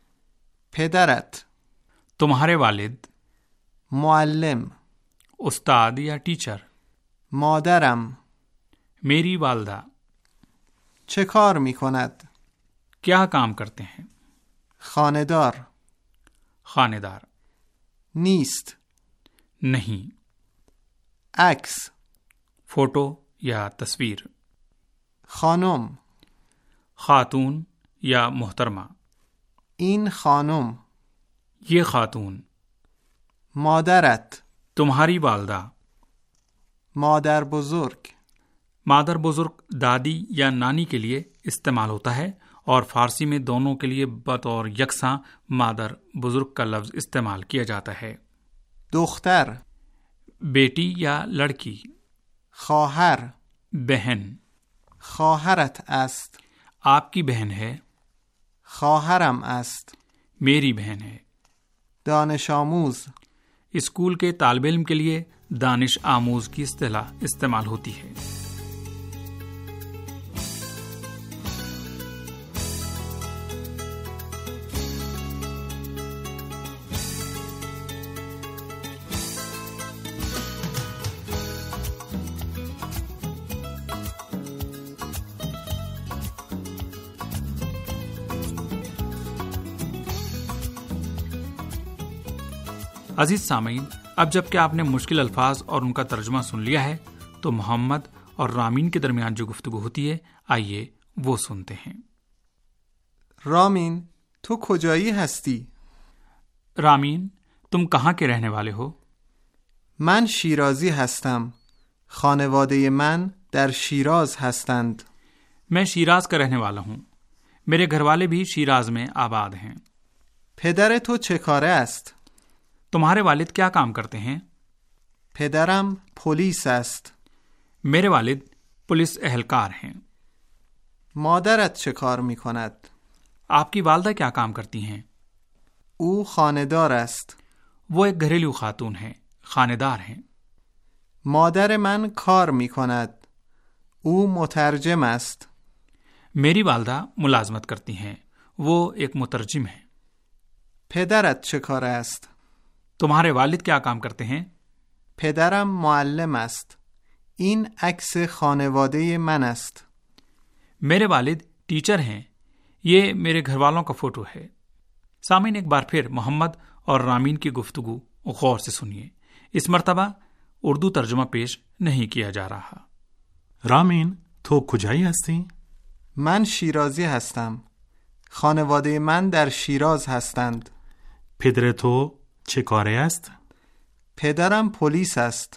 پدرت، تمہارے والد۔ معلم، استاد یا ٹیچر۔ مادرم، میری والدہ۔ چه کار می کند؟ کیا کام کرتے ہیں؟ خانه‌دار، خانہ دار۔ نیست. نہیں. عکس. فوٹو یا تصویر. خانم. خاتون یا محترمہ. این خانم. یہ خاتون. مادرت. تمہاری والدہ. مادر بزرگ. مادر بزرگ دادی یا نانی کے لیے استعمال ہوتا ہے اور فارسی میں دونوں کے لیے بطور یکساں مادر بزرگ کا لفظ استعمال کیا جاتا ہے. دختر. بیٹی یا لڑکی. خواهر. بہن. خواهرت است. آپ کی بہن ہے. خواهرم است. میری بہن ہے. دانش آموز. اسکول کے طالب علم کے لیے دانش آموز کی اصطلاح استعمال ہوتی ہے. عزیز سامعین، اب جب کہ آپ نے مشکل الفاظ اور ان کا ترجمہ سن لیا ہے تو محمد اور رامین کے درمیان جو گفتگو ہوتی ہے آئیے وہ سنتے ہیں. رامین تو کجایی هستی؟ رامین تم کہاں کے رہنے والے ہو؟ من شیرازی هستم. خانواده من در شیراز هستند. میں شیراز کا رہنے والا ہوں. میرے گھر والے بھی شیراز میں آباد ہیں. پدر تو چه کاره است؟ تمہارے والد کیا کام کرتے ہیں؟ پدرم پلیس است. میرے والد پولیس اہلکار ہیں. مادرت چه کار می کند؟ آپ کی والدہ کیا کام کرتی ہیں؟ او خانه‌دار است. وہ ایک گھریلو خاتون ہیں، خانہ دار ہیں. مادر من کار می کند. او مترجم است. میری والدہ ملازمت کرتی ہیں، وہ ایک مترجم ہیں. پدرت چه کاره است؟ تمہارے والد کیا کام کرتے ہیں؟ پدرم معلم است. این عکس خانواده من است. میرے والد ٹیچر ہیں، یہ میرے گھر والوں کا فوٹو ہے. سامعین، ایک بار پھر محمد اور رامین کی گفتگو غور سے سنیے. اس مرتبہ اردو ترجمہ پیش نہیں کیا جا رہا. رامین تو کجایی هستی؟ من شیرازی هستم. خانواده من در شیراز هستند. پدر تو چه کاره است؟ پدرم پلیس است.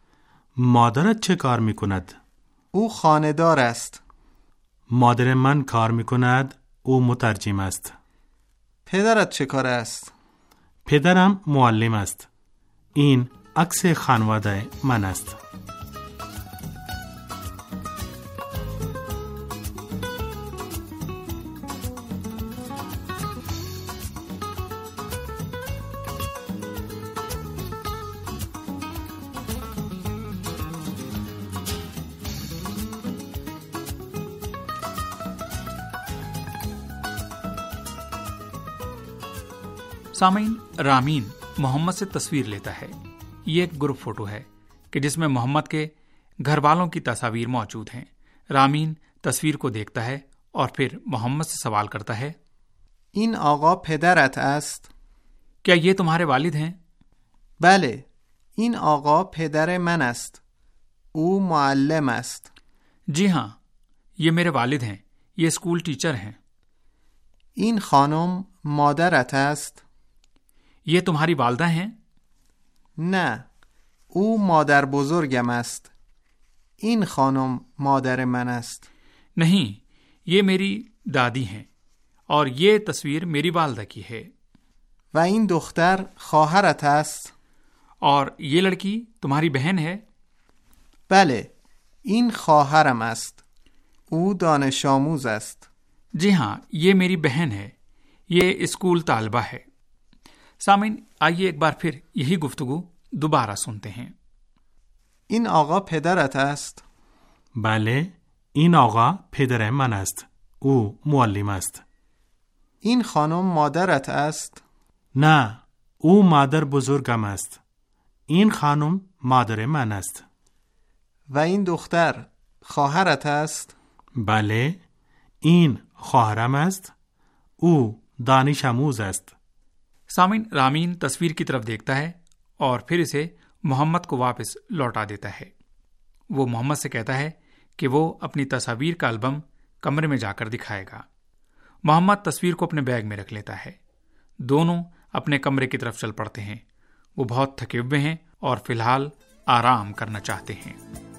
مادرت چه کار می کند؟ او خانه‌دار است. مادر من کار می کند. او مترجم است. پدرت چه کاره است؟ پدرم معلم است. این عکس خانواده من است. سامعین، رامین محمد سے تصویر لیتا ہے. یہ ایک گروپ فوٹو ہے کہ جس میں محمد کے گھر والوں کی تصاویر موجود ہیں. رامین تصویر کو دیکھتا ہے اور پھر محمد سے سوال کرتا ہے، این آقا پدرت است؟ کیا یہ تمہارے والد ہیں؟ بله، این آقا پدر من است. او معلم است. جی ہاں، یہ میرے والد ہیں، یہ اسکول ٹیچر ہیں. این خانم مادرت است؟ یہ تمہاری والدہ ہیں؟ نه، او مادر بزرگم است. این خانم مادر من است. نہیں، یہ میری دادی ہیں اور یہ تصویر میری والدہ کی ہے. و این دختر خواهرت است؟ اور یہ لڑکی تمہاری بہن ہے؟ بله، این خواهرم است. او دانش آموز است. جی ہاں، یہ میری بہن ہے، یہ اسکول طالبہ ہے. سامعین، آئیے ایک بار پھر یہی گفتگو دوبارہ سنتے ہیں. این آقا پدرت است؟ بله، این آقا پدر من است. او معلم است. این خانم مادرت است؟ نه، او مادر بزرگم است. این خانم مادر من است. و این دختر خواهرت است؟ بله، این خواهرم است. او دانش آموز است. سامعین، رامین تصویر کی طرف دیکھتا ہے اور پھر اسے محمد کو واپس لوٹا دیتا ہے۔ وہ محمد سے کہتا ہے کہ وہ اپنی تصاویر کا البم کمرے میں جا کر دکھائے گا۔ محمد تصویر کو اپنے بیگ میں رکھ لیتا ہے۔ دونوں اپنے کمرے کی طرف چل پڑتے ہیں۔ وہ بہت تھکے ہوئے ہیں اور فی الحال آرام کرنا چاہتے ہیں۔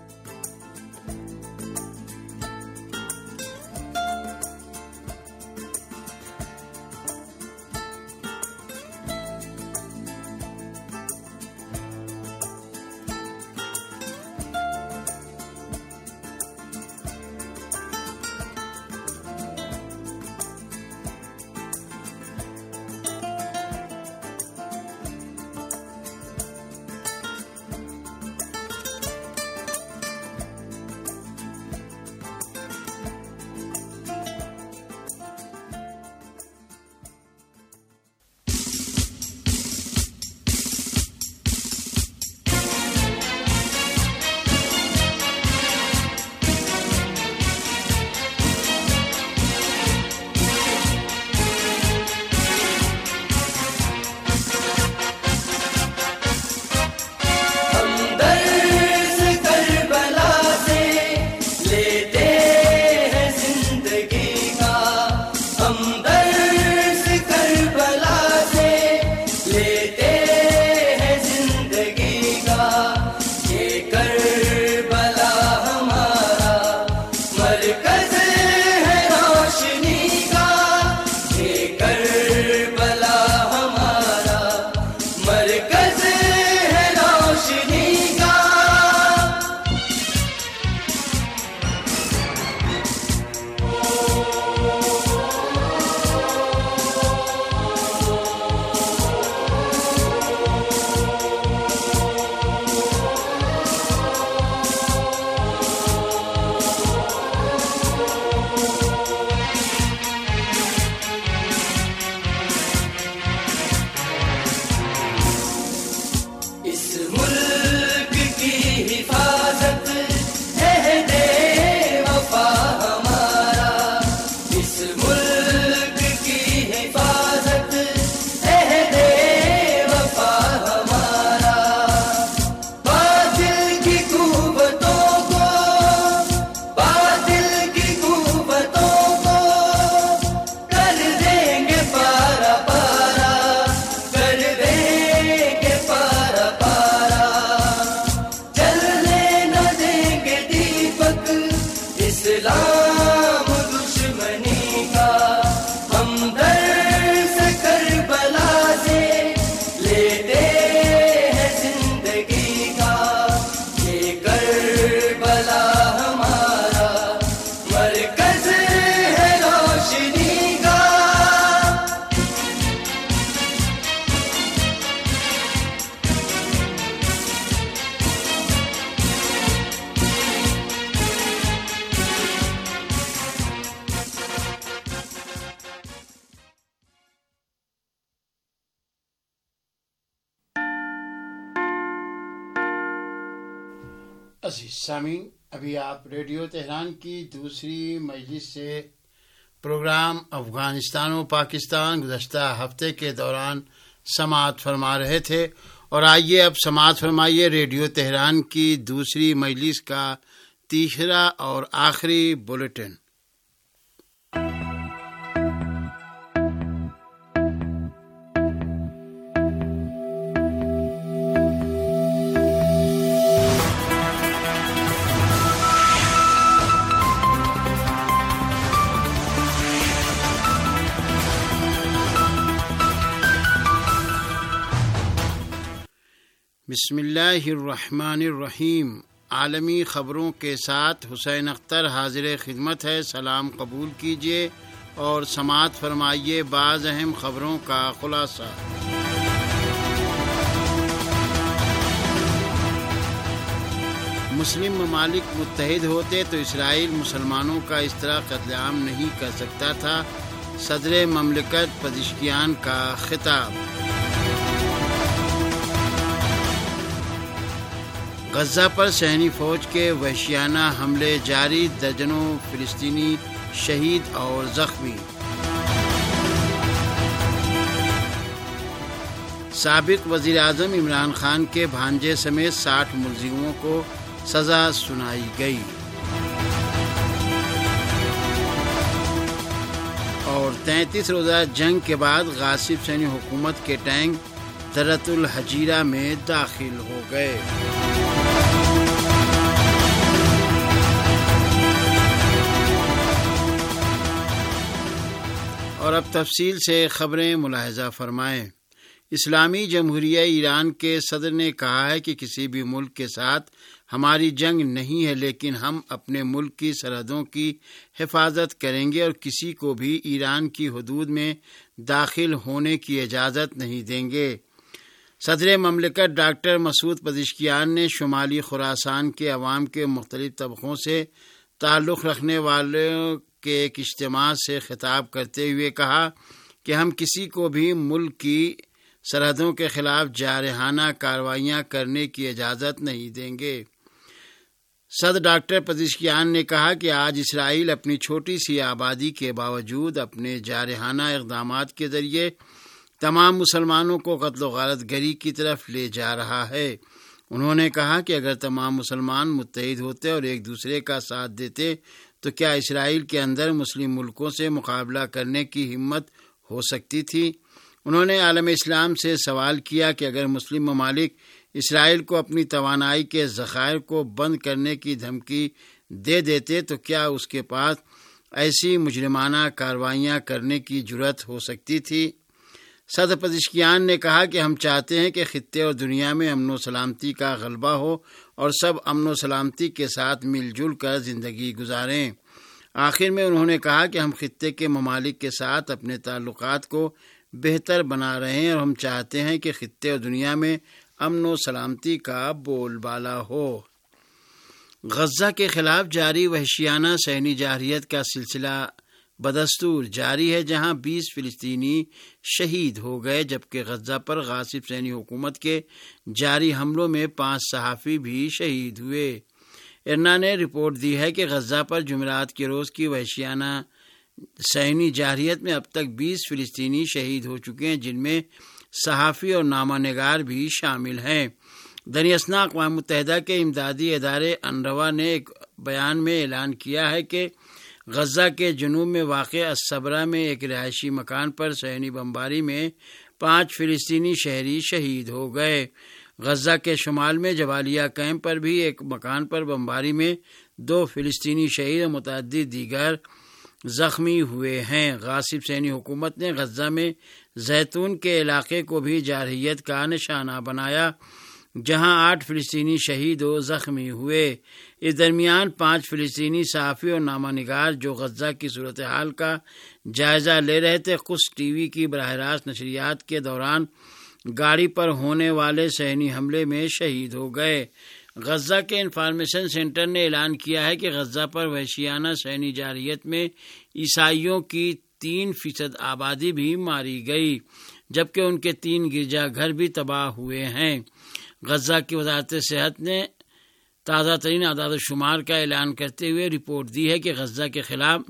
عزیز سامعین، ابھی آپ ریڈیو تہران کی دوسری مجلس سے پروگرام افغانستان و پاکستان گزشتہ ہفتے کے دوران سماعت فرما رہے تھے، اور آئیے اب سماعت فرمائیے ریڈیو تہران کی دوسری مجلس کا تیسرا اور آخری بلیٹن۔ بسم اللہ الرحمن الرحیم۔ عالمی خبروں کے ساتھ حسین اختر حاضر خدمت ہے۔ سلام قبول کیجیے اور سماعت فرمائیے بعض اہم خبروں کا خلاصہ۔ مسلم ممالک متحد ہوتے تو اسرائیل مسلمانوں کا اس طرح قتل عام نہیں کر سکتا تھا، صدر مملکت پزشکیان کا خطاب۔ غزہ پر صہیونی فوج کے وحشیانہ حملے جاری، درجنوں فلسطینی شہید اور زخمی۔ سابق وزیر اعظم عمران خان کے بھانجے سمیت ساٹھ ملزموں کو سزا سنائی گئی۔ اور تینتیس روزہ جنگ کے بعد غاصب سینی حکومت کے ٹینک درۃ الحجیرہ میں داخل ہو گئے۔ اور اب تفصیل سے خبریں ملاحظہ فرمائیں۔ اسلامی جمہوریہ ایران کے صدر نے کہا ہے کہ کسی بھی ملک کے ساتھ ہماری جنگ نہیں ہے، لیکن ہم اپنے ملک کی سرحدوں کی حفاظت کریں گے اور کسی کو بھی ایران کی حدود میں داخل ہونے کی اجازت نہیں دیں گے۔ صدر مملکت ڈاکٹر مسعود پزشکیان نے شمالی خراسان کے عوام کے مختلف طبقوں سے تعلق رکھنے والوں کے ایک اجتماع سے خطاب کرتے ہوئے کہا کہ ہم کسی کو بھی ملک کی سرحدوں کے خلاف جارحانہ کارروائیاں کرنے کی اجازت نہیں دیں گے۔ صدر ڈاکٹر پزشکیان نے کہا کہ آج اسرائیل اپنی چھوٹی سی آبادی کے باوجود اپنے جارحانہ اقدامات کے ذریعے تمام مسلمانوں کو قتل و غارت گری کی طرف لے جا رہا ہے۔ انہوں نے کہا کہ اگر تمام مسلمان متحد ہوتے اور ایک دوسرے کا ساتھ دیتے تو کیا اسرائیل کے اندر مسلم ملکوں سے مقابلہ کرنے کی ہمت ہو سکتی تھی؟ انہوں نے عالم اسلام سے سوال کیا کہ اگر مسلم ممالک اسرائیل کو اپنی توانائی کے ذخائر کو بند کرنے کی دھمکی دے دیتے تو کیا اس کے پاس ایسی مجرمانہ کارروائیاں کرنے کی جرأت ہو سکتی تھی؟ صدر پزشکیان نے کہا کہ ہم چاہتے ہیں کہ خطے اور دنیا میں امن و سلامتی کا غلبہ ہو اور سب امن و سلامتی کے ساتھ مل جل کر زندگی گزاریں۔ آخر میں انہوں نے کہا کہ ہم خطے کے ممالک کے ساتھ اپنے تعلقات کو بہتر بنا رہے ہیں اور ہم چاہتے ہیں کہ خطے اور دنیا میں امن و سلامتی کا بول بالا ہو۔ غزہ کے خلاف جاری وحشیانہ صہیونی جارحیت کا سلسلہ بدستور جاری ہے، جہاں بیس فلسطینی شہید ہو گئے، جبکہ غزہ پر غاصب صہیونی حکومت کے جاری حملوں میں پانچ صحافی بھی شہید ہوئے۔ ارنا نے رپورٹ دی ہے کہ غزہ پر جمعرات کے روز کی وحشیانہ صہیونی جارحیت میں اب تک بیس فلسطینی شہید ہو چکے ہیں، جن میں صحافی اور نامہ نگار بھی شامل ہیں۔ در اثنا اقوام متحدہ کے امدادی ادارے انروا نے ایک بیان میں اعلان کیا ہے کہ غزہ کے جنوب میں واقع الصبرا میں ایک رہائشی مکان پر صہیونی بمباری میں پانچ فلسطینی شہری شہید ہو گئے۔ غزہ کے شمال میں جبالیہ کیمپ پر بھی ایک مکان پر بمباری میں دو فلسطینی شہید اور متعدد دیگر زخمی ہوئے ہیں۔ غاصب صہیونی حکومت نے غزہ میں زیتون کے علاقے کو بھی جارحیت کا نشانہ بنایا، جہاں آٹھ فلسطینی شہید و زخمی ہوئے۔ اس درمیان پانچ فلسطینی صحافی اور نامہ نگار جو غزہ کی صورتحال کا جائزہ لے رہے تھے، قدس ٹی وی کی براہ راست نشریات کے دوران گاڑی پر ہونے والے صہیونی حملے میں شہید ہو گئے۔ غزہ کے انفارمیشن سینٹر نے اعلان کیا ہے کہ غزہ پر وحشیانہ صہیونی جارحیت میں عیسائیوں کی تین فیصد آبادی بھی ماری گئی، جبکہ ان کے تین گرجا گھر بھی تباہ ہوئے ہیں۔ غزہ کی وزارت صحت نے تازہ ترین اعداد و شمار کا اعلان کرتے ہوئے رپورٹ دی ہے کہ غزہ کے خلاف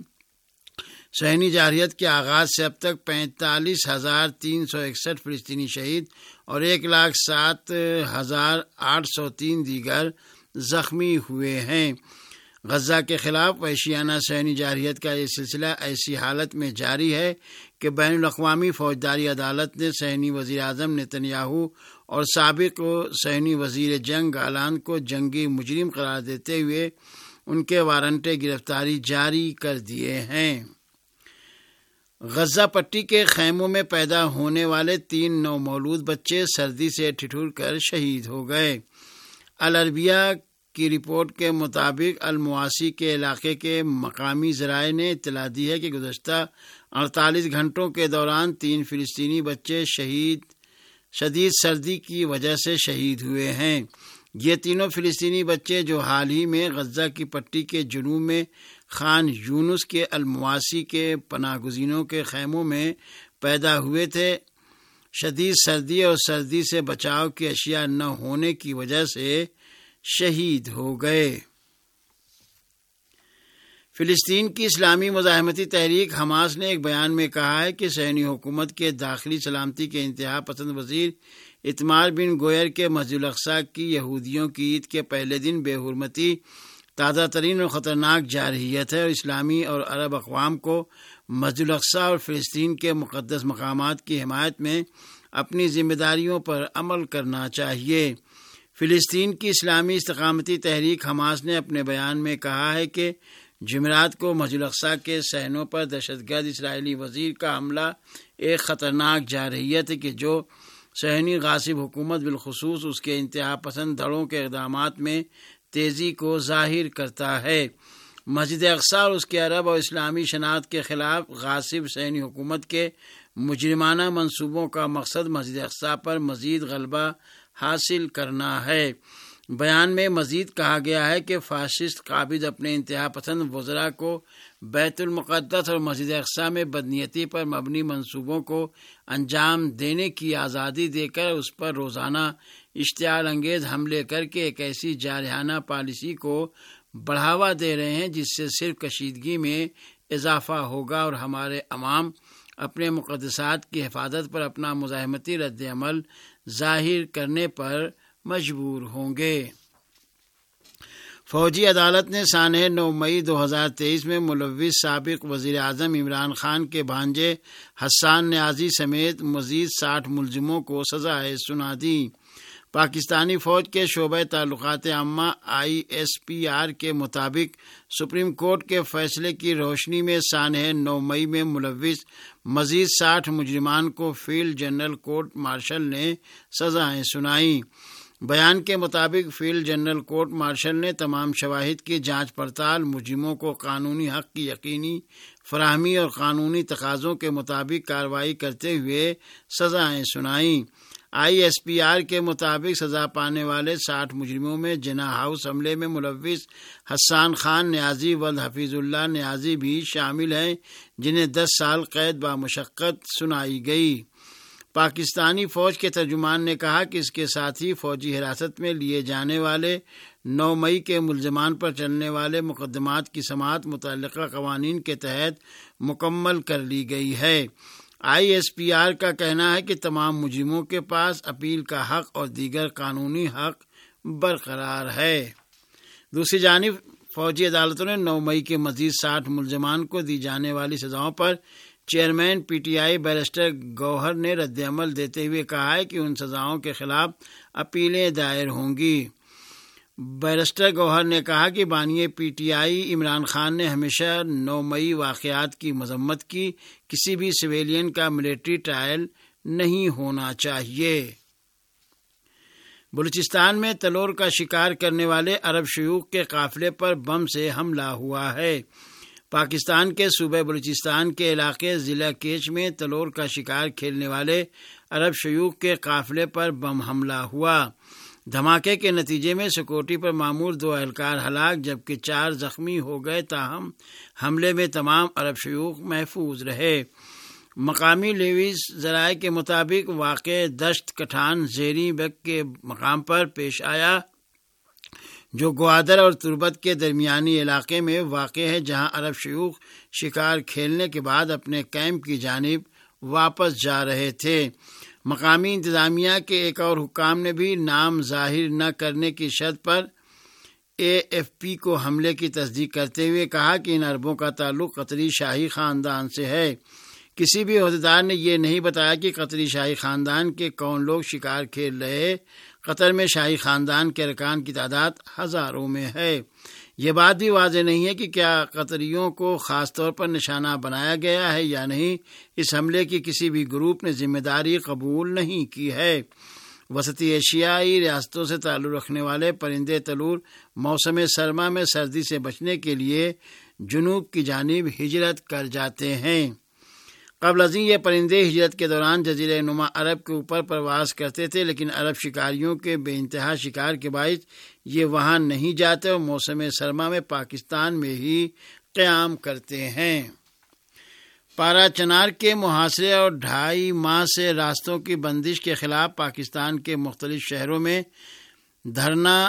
صہیونی جارحیت کے آغاز سے اب تک پینتالیس ہزار تین سو اکسٹھ فلسطینی شہید اور ایک لاکھ سات ہزار آٹھ سو تین دیگر زخمی ہوئے ہیں۔ غزہ کے خلاف وحشیانہ صہیونی جارحیت کا یہ سلسلہ ایسی حالت میں جاری ہے کہ بین الاقوامی فوجداری عدالت نے صہیونی وزیر اعظم نتن یاہو اور سابق صہیونی وزیر جنگ گالانت کو جنگی مجرم قرار دیتے ہوئے ان کے وارنٹ گرفتاری جاری کر دیے ہیں۔ غزہ پٹی کے خیموں میں پیدا ہونے والے تین نومولود بچے سردی سے ٹھٹھر کر شہید ہو گئے۔ العربیہ کی رپورٹ کے مطابق المواسی کے علاقے کے مقامی ذرائع نے اطلاع دی ہے کہ گزشتہ اڑتالیس گھنٹوں کے دوران تین فلسطینی بچے شہید شدید سردی کی وجہ سے شہید ہوئے ہیں۔ یہ تینوں فلسطینی بچے جو حال ہی میں غزہ کی پٹی کے جنوب میں خان یونس کے المواسی کے پناہ گزینوں کے خیموں میں پیدا ہوئے تھے، شدید سردی اور سردی سے بچاؤ کی اشیاء نہ ہونے کی وجہ سے شہید ہو گئے۔ فلسطین کی اسلامی مزاحمتی تحریک حماس نے ایک بیان میں کہا ہے کہ صہیونی حکومت کے داخلی سلامتی کے انتہا پسند وزیر اتمار بن گویر کے مسجد الاقصی کی یہودیوں کی عید کے پہلے دن بے حرمتی تازہ ترین اور خطرناک جارحیت ہے اور اسلامی اور عرب اقوام کو مسجد الاقصی اور فلسطین کے مقدس مقامات کی حمایت میں اپنی ذمہ داریوں پر عمل کرنا چاہیے۔ فلسطین کی اسلامی استقامتی تحریک حماس نے اپنے بیان میں کہا ہے کہ جمعرات کو مسجد الاقصی کے صحنوں پر دہشت گرد اسرائیلی وزیر کا حملہ ایک خطرناک جارحیت ہے کہ جو صہیونی غاصب حکومت بالخصوص اس کے انتہا پسند دھڑوں کے اقدامات میں تیزی کو ظاہر کرتا ہے۔ مسجد اقصی اور اس کے عرب اور اسلامی شناخت کے خلاف غاصب صہیونی حکومت کے مجرمانہ منصوبوں کا مقصد مسجد اقصی پر مزید غلبہ حاصل کرنا ہے۔ بیان میں مزید کہا گیا ہے کہ فاشسٹ قابض اپنے انتہا پسند وزراء کو بیت المقدس اور مسجد اقصی میں بدنیتی پر مبنی منصوبوں کو انجام دینے کی آزادی دے کر اس پر روزانہ اشتعال انگیز حملے کر کے ایک ایسی جارحانہ پالیسی کو بڑھاوا دے رہے ہیں جس سے صرف کشیدگی میں اضافہ ہوگا اور ہمارے عوام اپنے مقدسات کی حفاظت پر اپنا مزاحمتی رد عمل ظاہر کرنے پر مجبور ہوں گے۔ فوجی عدالت نے سانحہ نو مئی دو ہزار تیئیس میں ملوث سابق وزیر اعظم عمران خان کے بھانجے حسان نیازی سمیت مزید ساٹھ ملزموں کو سزائے سنا دی۔ پاکستانی فوج کے شعبہ تعلقات عامہ آئی ایس پی آر کے مطابق سپریم کورٹ کے فیصلے کی روشنی میں سانحہ نو مئی میں ملوث مزید ساٹھ مجرمان کو فیلڈ جنرل کورٹ مارشل نے سزائیں سنائیں۔ بیان کے مطابق فیلڈ جنرل کورٹ مارشل نے تمام شواہد کی جانچ پڑتال، مجرموں کو قانونی حق کی یقینی فراہمی اور قانونی تقاضوں کے مطابق کارروائی کرتے ہوئے سزائیں سنائیں۔ آئی ایس پی آر کے مطابق سزا پانے والے ساٹھ مجرموں میں جنا ہاؤس حملے میں ملوث حسان خان نیازی ولد حفیظ اللہ نیازی بھی شامل ہیں، جنہیں دس سال قید بامشقت سنائی گئی۔ پاکستانی فوج کے ترجمان نے کہا کہ اس کے ساتھ ہی فوجی حراست میں لیے جانے والے نو مئی کے ملزمان پر چلنے والے مقدمات کی سماعت متعلقہ قوانین کے تحت مکمل کر لی گئی ہے۔ آئی ایس پی آر کا کہنا ہے کہ تمام مجرموں کے پاس اپیل کا حق اور دیگر قانونی حق برقرار ہے۔ دوسری جانب فوجی عدالتوں نے نو مئی کے مزید ساٹھ ملزمان کو دی جانے والی سزاؤں پر chairman P T I barrister Gohar نے رد عمل دیتے ہوئے کہا ہے کہ ان سزاؤں کے خلاف اپیلیں دائر ہوں گی۔ بیرسٹر گوہر نے کہا کہ بانی P T I Imran Khan نے ہمیشہ نو مئی واقعات کی مذمت کی، کسی بھی سویلین کا ملٹری ٹرائل نہیں ہونا چاہیے۔ بلوچستان میں تلور کا شکار کرنے والے عرب شیوخ کے قافلے پر بم سے حملہ ہوا ہے۔ پاکستان کے صوبہ بلوچستان کے علاقے ضلع کیچ میں تلور کا شکار کھیلنے والے عرب شیوخ کے قافلے پر بم حملہ ہوا۔ دھماکے کے نتیجے میں سیکورٹی پر مامور دو اہلکار ہلاک جبکہ چار زخمی ہو گئے، تاہم حملے میں تمام عرب شیوخ محفوظ رہے۔ مقامی لیویز ذرائع کے مطابق واقع دشت کٹھان زیری بگ کے مقام پر پیش آیا، جو گوادر اور تربت کے درمیانی علاقے میں واقع ہے، جہاں عرب شیوخ شکار کھیلنے کے بعد اپنے کیمپ کی جانب واپس جا رہے تھے۔ مقامی انتظامیہ کے ایک اور حکام نے بھی نام ظاہر نہ کرنے کی شرط پر اے ایف پی کو حملے کی تصدیق کرتے ہوئے کہا کہ ان عربوں کا تعلق قطری شاہی خاندان سے ہے۔ کسی بھی عہدیدار نے یہ نہیں بتایا کہ قطری شاہی خاندان کے کون لوگ شکار کھیل رہے۔ قطر میں شاہی خاندان کے ارکان کی تعداد ہزاروں میں ہے۔ یہ بات بھی واضح نہیں ہے کہ کیا قطریوں کو خاص طور پر نشانہ بنایا گیا ہے یا نہیں۔ اس حملے کی کسی بھی گروپ نے ذمہ داری قبول نہیں کی ہے۔ وسطی ایشیائی ریاستوں سے تعلق رکھنے والے پرندے تلور موسم سرما میں سردی سے بچنے کے لیے جنوب کی جانب ہجرت کر جاتے ہیں۔ قبل ازیں یہ پرندے ہجرت کے دوران جزیرہ نما عرب کے اوپر پرواز کرتے تھے، لیکن عرب شکاریوں کے بے انتہا شکار کے باعث یہ وہاں نہیں جاتے اور موسم سرما میں پاکستان میں ہی قیام کرتے ہیں۔ پارا چنار کے محاصرے اور ڈھائی ماہ سے راستوں کی بندش کے خلاف پاکستان کے مختلف شہروں میں دھرنا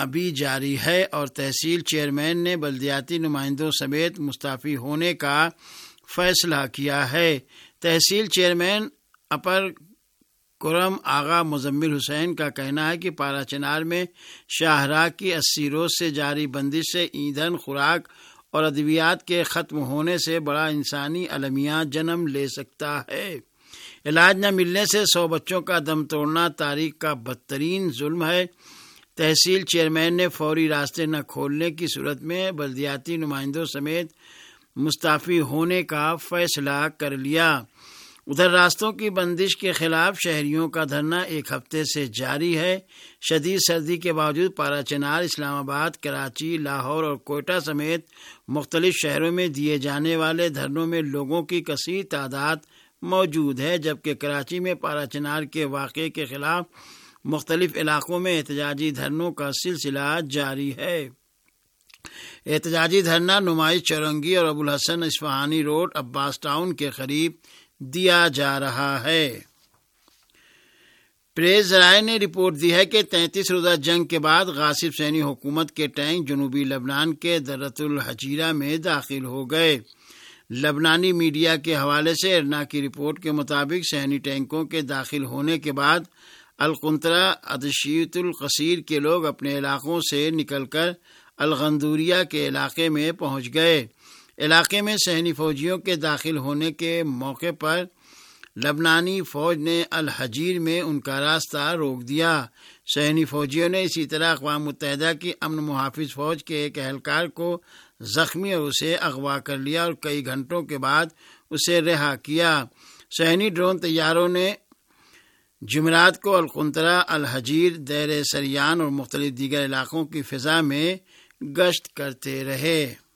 ابھی جاری ہے اور تحصیل چیئرمین نے بلدیاتی نمائندوں سمیت مستعفی ہونے کا فیصلہ کیا ہے۔ تحصیل چیئرمین اپر کرم آغا مزمل حسین کا کہنا ہے کہ پارا چنار میں شاہراہ کی اسی روز سے جاری بندش سے ایندھن، خوراک اور ادویات کے ختم ہونے سے بڑا انسانی المیہ جنم لے سکتا ہے۔ علاج نہ ملنے سے سو بچوں کا دم توڑنا تاریخ کا بدترین ظلم ہے۔ تحصیل چیئرمین نے فوری راستے نہ کھولنے کی صورت میں بلدیاتی نمائندوں سمیت مستعفی ہونے کا فیصلہ کر لیا۔ ادھر راستوں کی بندش کے خلاف شہریوں کا دھرنا ایک ہفتے سے جاری ہے۔ شدید سردی کے باوجود پارا چنار، اسلام آباد، کراچی، لاہور اور کوئٹہ سمیت مختلف شہروں میں دیے جانے والے دھرنوں میں لوگوں کی کثیر تعداد موجود ہے، جبکہ کراچی میں پارا چنار کے واقعے کے خلاف مختلف علاقوں میں احتجاجی دھرنوں کا سلسلہ جاری ہے۔ احتجاجی دھرنا نمائش چورنگی اور ابوالحسن اصفہانی روڈ، عباس ٹاؤن کے قریب دیا جا رہا ہے۔ پریس ذرائع نے رپورٹ دی ہے کہ تینتیس روزہ جنگ کے بعد غاصب صہیونی حکومت کے ٹینک جنوبی لبنان کے درۃ الحجیرہ میں داخل ہو گئے۔ لبنانی میڈیا کے حوالے سے ارنا کی رپورٹ کے مطابق صہیونی ٹینکوں کے داخل ہونے کے بعد القنطرہ ادشیت القصیر کے لوگ اپنے علاقوں سے نکل کر الغندوریہ کے علاقے میں پہنچ گئے۔ علاقے میں صہیونی فوجیوں کے داخل ہونے کے موقع پر لبنانی فوج نے الحجیر میں ان کا راستہ روک دیا۔ صہیونی فوجیوں نے اسی طرح اقوام متحدہ کی امن محافظ فوج کے ایک اہلکار کو زخمی اور اسے اغوا کر لیا اور کئی گھنٹوں کے بعد اسے رہا کیا۔ صہیونی ڈرون طیاروں نے جمعرات کو القنطرہ، الحجیر، دیر سریان اور مختلف دیگر علاقوں کی فضا میں گشت کرتے رہے۔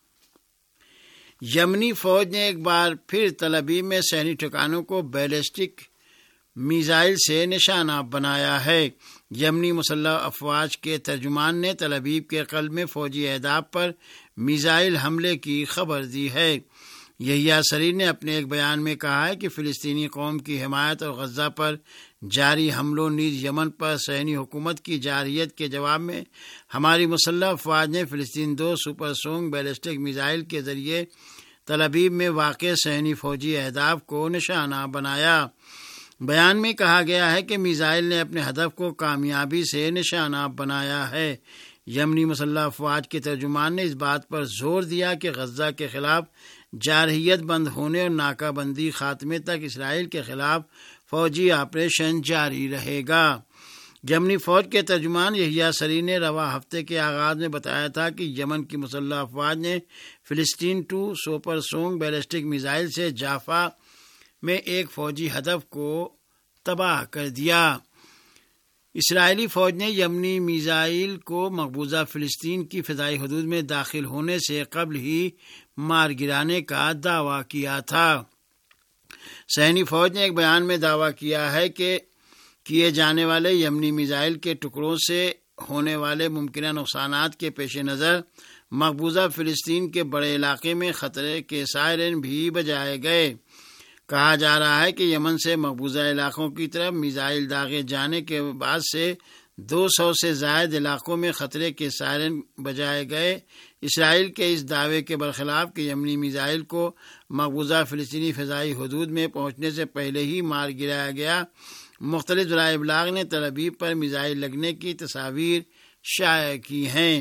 یمنی فوج نے ایک بار پھر تل ابیب میں صہیونی ٹھکانوں کو بیلسٹک میزائل سے نشانہ بنایا ہے۔ یمنی مسلح افواج کے ترجمان نے تل ابیب کے قلب میں فوجی اہداف پر میزائل حملے کی خبر دی ہے۔ یحییٰ سریر نے اپنے ایک بیان میں کہا ہے کہ فلسطینی قوم کی حمایت اور غزہ پر جاری حملوں نیز یمن پر صہیونی حکومت کی جارحیت کے جواب میں ہماری مسلح افواج نے فلسطین دو سپر سونگ بیلسٹک میزائل کے ذریعے تل ابیب میں واقع صہیونی فوجی اہداف کو نشانہ بنایا۔ بیان میں کہا گیا ہے کہ میزائل نے اپنے ہدف کو کامیابی سے نشانہ بنایا ہے۔ یمنی مسلح افواج کے ترجمان نے اس بات پر زور دیا کہ غزہ کے خلاف جارحیت بند ہونے اور ناکہ بندی خاتمے تک اسرائیل کے خلاف فوجی آپریشن جاری رہے گا۔ یمنی فوج کے ترجمان یحییٰ سریر نے رواں ہفتے کے آغاز میں بتایا تھا کہ یمن کی مسلح افواج نے فلسطین two supersonic ballistic missile سے جافا میں ایک فوجی ہدف کو تباہ کر دیا۔ اسرائیلی فوج نے یمنی میزائل کو مقبوضہ فلسطین کی فضائی حدود میں داخل ہونے سے قبل ہی مار گرانے کا دعویٰ کیا تھا۔ صہیونی فوج نے ایک بیان میں دعویٰ کیا ہے کہ کیے جانے والے یمنی میزائل کے ٹکڑوں سے ہونے والے ممکنہ نقصانات کے پیش نظر مقبوضہ فلسطین کے بڑے علاقے میں خطرے کے سائرن بھی بجائے گئے۔ کہا جا رہا ہے کہ یمن سے مقبوضہ علاقوں کی طرف میزائل داغے جانے کے بعد سے دو سو سے زائد علاقوں میں خطرے کے سائرن بجائے گئے۔ اسرائیل کے اس دعوے کے برخلاف کہ یمنی میزائل کو مقبوضہ فلسطینی فضائی حدود میں پہنچنے سے پہلے ہی مار گرایا گیا، مختلف ذرائع ابلاغ نے تل ابیب پر میزائل لگنے کی تصاویر شائع کی ہیں۔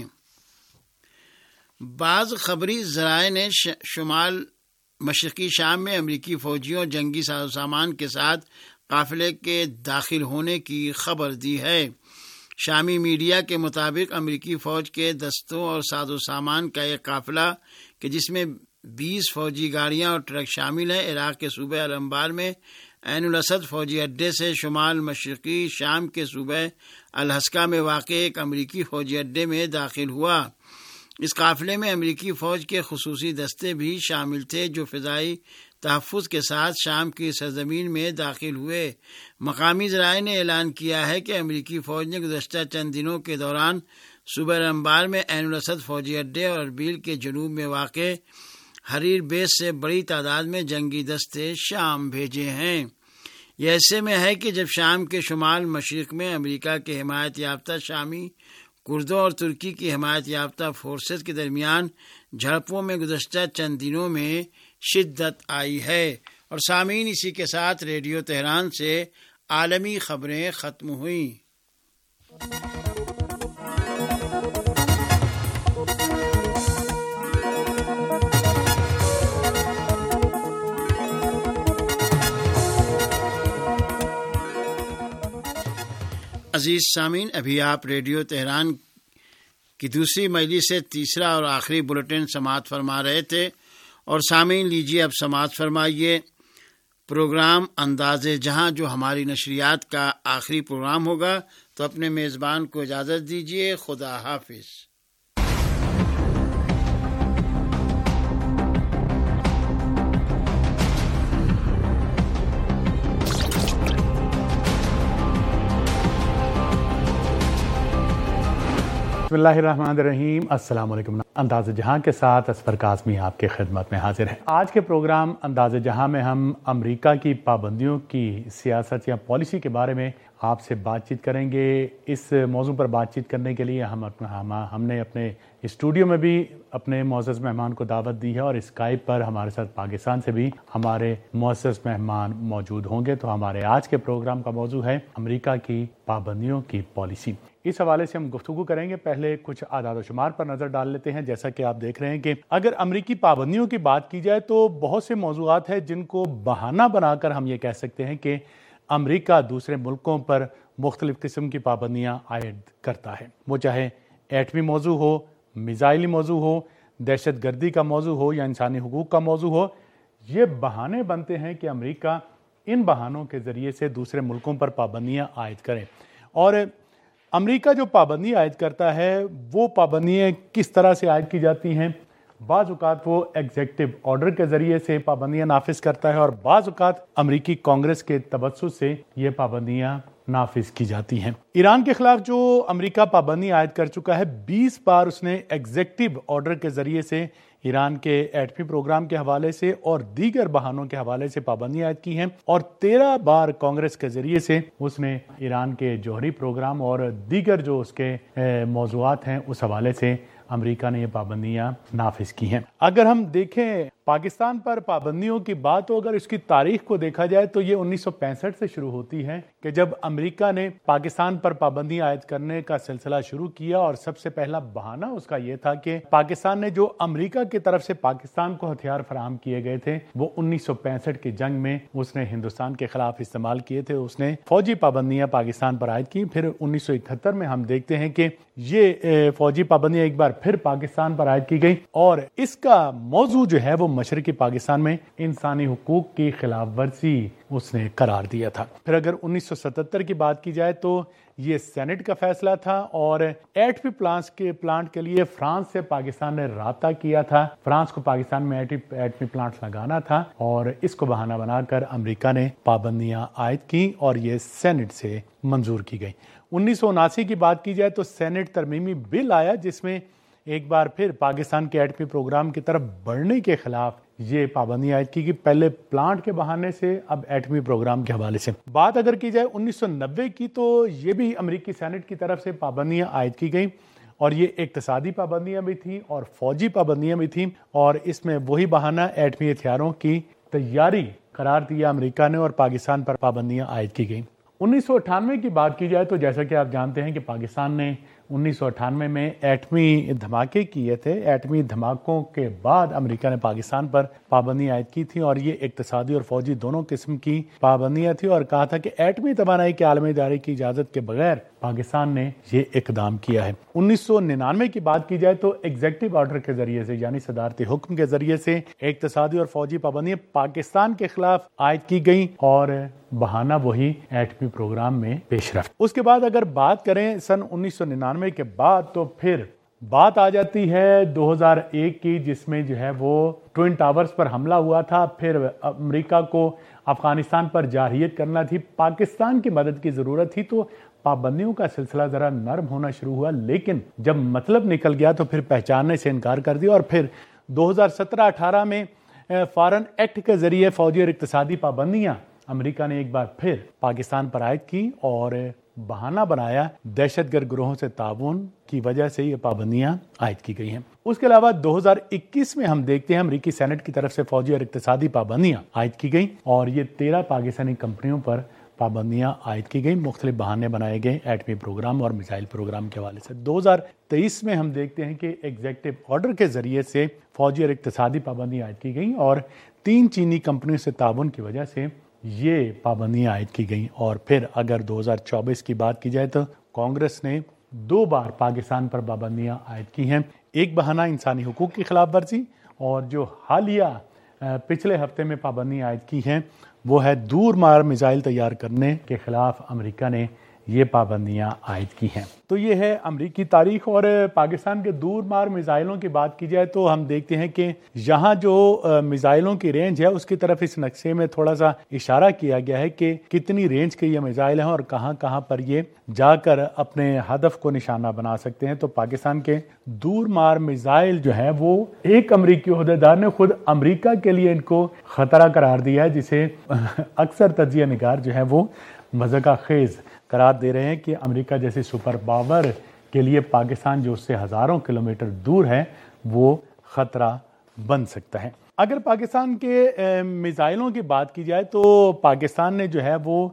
بعض خبری ذرائع نے شمال مشرقی شام میں امریکی فوجیوں جنگی ساز و سامان کے ساتھ قافلے کے داخل ہونے کی خبر دی ہے۔ شامی میڈیا کے مطابق امریکی فوج کے دستوں اور ساز و سامان کا ایک قافلہ کہ جس میں بیس فوجی گاڑیاں اور ٹرک شامل ہیں، عراق کے صوبہ الانبار میں عین الاسد فوجی اڈے سے شمال مشرقی شام کے صوبہ الحسکہ میں واقع ایک امریکی فوجی اڈے میں داخل ہوا۔ اس قافلے میں امریکی فوج کے خصوصی دستے بھی شامل تھے جو فضائی تحفظ کے ساتھ شام کی سرزمین میں داخل ہوئے۔ مقامی ذرائع نے اعلان کیا ہے کہ امریکی فوج نے گزشتہ چند دنوں کے دوران صوبہ الانبار میں عین الاسد فوجی اڈے اور اربیل کے جنوب میں واقع حریر بیس سے بڑی تعداد میں جنگی دستے شام بھیجے ہیں۔ یہ ایسے میں ہے کہ جب شام کے شمال مشرق میں امریکہ کے حمایت یافتہ شامی کردوں اور ترکی کی حمایت یافتہ فورسز کے درمیان جھڑپوں میں گزشتہ چند دنوں میں شدت آئی ہے۔ اور سامعین، اسی کے ساتھ ریڈیو تہران سے عالمی خبریں ختم ہوئیں۔ عزیز سامعین، ابھی آپ ریڈیو تہران کی دوسری مجلس سے تیسرا اور آخری بلیٹن سماعت فرما رہے تھے، اور سامعین لیجیے اب سماعت فرمائیے پروگرام انداز جہاں، جو ہماری نشریات کا آخری پروگرام ہوگا۔ تو اپنے میزبان کو اجازت دیجیے، خدا حافظ۔ بسم اللہ الرحمن الرحیم۔ السلام علیکم۔ انداز جہاں کے ساتھ اسفر قاسمی آپ کے خدمت میں حاضر ہیں۔ آج کے پروگرام انداز جہاں میں ہم امریکہ کی پابندیوں کی سیاست یا پالیسی کے بارے میں آپ سے بات چیت کریں گے۔ اس موضوع پر بات چیت کرنے کے لیے ہم ہم نے اپنے اسٹوڈیو میں بھی اپنے معزز مہمان کو دعوت دی ہے، اور اسکائپ پر ہمارے ساتھ پاکستان سے بھی ہمارے معزز مہمان موجود ہوں گے۔ تو ہمارے آج کے پروگرام کا موضوع ہے امریکہ کی پابندیوں کی پالیسی۔ اس حوالے سے ہم گفتگو کریں گے۔ پہلے کچھ اعداد و شمار پر نظر ڈال لیتے ہیں۔ جیسا کہ آپ دیکھ رہے ہیں کہ اگر امریکی پابندیوں کی بات کی جائے تو بہت سے موضوعات ہیں جن کو بہانہ بنا کر ہم یہ کہہ سکتے ہیں کہ امریکہ دوسرے ملکوں پر مختلف قسم کی پابندیاں عائد کرتا ہے، وہ چاہے ایٹمی موضوع ہو، میزائلی موضوع ہو، دہشت گردی کا موضوع ہو یا انسانی حقوق کا موضوع ہو۔ یہ بہانے بنتے ہیں کہ امریکہ ان بہانوں کے ذریعے سے دوسرے ملکوں پر پابندیاں عائد کرے۔ اور امریکہ جو پابندی عائد کرتا ہے وہ پابندیاں کس طرح سے عائد کی جاتی ہیں؟ بعض اوقات وہ ایگزیکٹو آرڈر کے ذریعے سے پابندیاں نافذ کرتا ہے، اور بعض اوقات امریکی کانگریس کے توسط سے یہ پابندیاں نافذ کی جاتی ہیں۔ ایران کے خلاف جو امریکہ پابندی عائد کر چکا ہے، بیس بار اس نے ایگزیکٹو آرڈر کے ذریعے سے ایران کے ایٹمی پروگرام کے حوالے سے اور دیگر بہانوں کے حوالے سے پابندی عائد کی ہیں، اور تیرہ بار کانگریس کے ذریعے سے اس نے ایران کے جوہری پروگرام اور دیگر جو اس کے موضوعات ہیں اس حوالے سے امریکہ نے یہ پابندیاں نافذ کی ہیں۔ اگر ہم دیکھیں پاکستان پر پابندیوں کی بات ہو، اگر اس کی تاریخ کو دیکھا جائے تو یہ انیس سو پینسٹھ سے شروع ہوتی ہے کہ جب امریکہ نے پاکستان پر پابندی عائد کرنے کا سلسلہ شروع کیا، اور سب سے پہلا بہانہ اس کا یہ تھا کہ پاکستان نے جو امریکہ کی طرف سے پاکستان کو ہتھیار فراہم کیے گئے تھے وہ انیس سو پینسٹھ کی جنگ میں اس نے ہندوستان کے خلاف استعمال کیے تھے۔ اس نے فوجی پابندیاں پاکستان پر عائد کی۔ پھر انیس سو اکہتر میں ہم دیکھتے ہیں کہ یہ فوجی پابندیاں ایک بار پھر پاکستان پر عائد کی گئی، اور اس کا موضوع جو ہے وہ مشرقی پاکستان میں انسانی حقوق کی خلاف ورزی اس نے قرار دیا تھا۔ پھر اگر انیس سو ستتر کی بات کی جائے تو یہ سینٹ کا فیصلہ تھا، اور ایٹمی پلانٹس کے پلانٹ کے لیے فرانس سے پاکستان نے رابطہ کیا تھا۔ فرانس کو پاکستان میں ایٹمی پلانٹس لگانا تھا، اور اس کو بہانہ بنا کر امریکہ نے پابندیاں عائد کی، اور یہ سینٹ سے منظور کی گئی۔ انیس سو اناسی کی بات کی جائے تو سینٹ ترمیمی بل آیا جس میں ایک بار پھر پاکستان کے ایٹمی پروگرام کی طرف بڑھنے کے خلاف یہ پابندی عائد کی گئی، پہلے پلانٹ کے بہانے سے، اب ایٹمی پروگرام کے حوالے سے۔ بات اگر کی جائے انیس سو نوے کی تو یہ بھی امریکی سینٹ کی طرف سے پابندیاں عائد کی گئیں، اور یہ اقتصادی پابندیاں بھی تھیں اور فوجی پابندیاں بھی تھیں، اور اس میں وہی بہانہ ایٹمی ہتھیاروں کی تیاری قرار دیا امریکہ نے، اور پاکستان پر پابندیاں عائد کی گئیں۔ انیس سو اٹھانوے کی بات کی جائے تو جیسا کہ آپ جانتے ہیں کہ پاکستان نے انیس سو اٹھانوے میں ایٹمی دھماکے کیے تھے۔ ایٹمی دھماکوں کے بعد امریکہ نے پاکستان پر پابندی عائد کی تھی، اور یہ اقتصادی اور فوجی دونوں قسم کی پابندیاں تھیں، اور کہا تھا کہ ایٹمی توانائی کے عالمی ادارے کی اجازت کے بغیر پاکستان نے یہ اقدام کیا ہے۔ انیس سو ننانوے کی بات کی جائے تو ایگزیکٹو آرڈر کے ذریعے سے، یعنی صدارتی حکم کے ذریعے سے اقتصادی اور فوجی پابندیاں پاکستان کے خلاف عائد کی گئیں، اور بہانہ وہی ایٹمی پروگرام میں پیش رفت۔ اس کے بعد اگر بات کریں سن انیس سو ننانوے کے بعد تو پھر بات آ جاتی ہے دو ہزار ایک کی، جس میں جو ہے وہ ٹوئن ٹاورز پر حملہ ہوا تھا۔ پھر امریکہ کو افغانستان پر جارحیت کرنا تھی، پاکستان کی مدد کی ضرورت تھی، تو پابندیوں کا سلسلہ ذرا نرم ہونا شروع ہوا، لیکن جب مطلب نکل گیا تو پھر پہچاننے سے انکار کر دیا، اور پھر دو ہزار سترہ اٹھارہ میں فارن ایکٹ کے ذریعے فوجی اور اقتصادی پابندیاں امریکہ نے ایک بار پھر پاکستان پر عائد کی، اور بہانہ بنایا دہشت گرد گروہوں سے تعاون کی وجہ سے یہ پابندیاں عائد کی گئی ہیں۔ اس کے علاوہ دو ہزار اکیس میں ہم دیکھتے ہیں امریکی سینٹ کی طرف سے فوجی اور اقتصادی پابندیاں عائد کی گئیں اور یہ تیرہ پاکستانی کمپنیوں پر پابندیاں عائد کی گئیں، مختلف بہانے بنائے گئے ایٹمی پروگرام اور میزائل پروگرام کے حوالے سے۔ دو ہزار تیئیس میں ہم دیکھتے ہیں کہ ایگزیکٹو آرڈر کے ذریعے سے فوجی اور اقتصادی پابندیاں عائد کی گئیں اور تین چینی کمپنیوں سے تعاون کی وجہ سے یہ پابندیاں عائد کی گئیں۔ اور پھر اگر دو ہزار چوبیس کی بات کی جائے تو کانگریس نے دو بار پاکستان پر پابندیاں عائد کی ہیں، ایک بہانہ انسانی حقوق کی خلاف ورزی اور جو حالیہ پچھلے ہفتے میں پابندیاں عائد کی ہیں وہ ہے دور مار میزائل تیار کرنے کے خلاف امریکہ نے یہ پابندیاں عائد کی ہیں۔ تو یہ ہے امریکی تاریخ۔ اور پاکستان کے دور مار میزائلوں کی بات کی جائے تو ہم دیکھتے ہیں کہ یہاں جو میزائلوں کی رینج ہے اس کی طرف اس نقشے میں تھوڑا سا اشارہ کیا گیا ہے کہ کتنی رینج کے یہ میزائل ہیں اور کہاں کہاں پر یہ جا کر اپنے ہدف کو نشانہ بنا سکتے ہیں۔ تو پاکستان کے دور مار میزائل جو ہے وہ ایک امریکی عہدیدار نے خود امریکہ کے لیے ان کو خطرہ قرار دیا ہے، جسے اکثر تجزیہ نگار جو ہے وہ مذاق خیز قرار دے رہے ہیں کہ امریکہ جیسے سپر پاور کے لیے پاکستان جو اس سے ہزاروں کلومیٹر دور ہے وہ خطرہ بن سکتا ہے۔ اگر پاکستان کے میزائلوں کی بات کی جائے تو پاکستان نے جو ہے وہ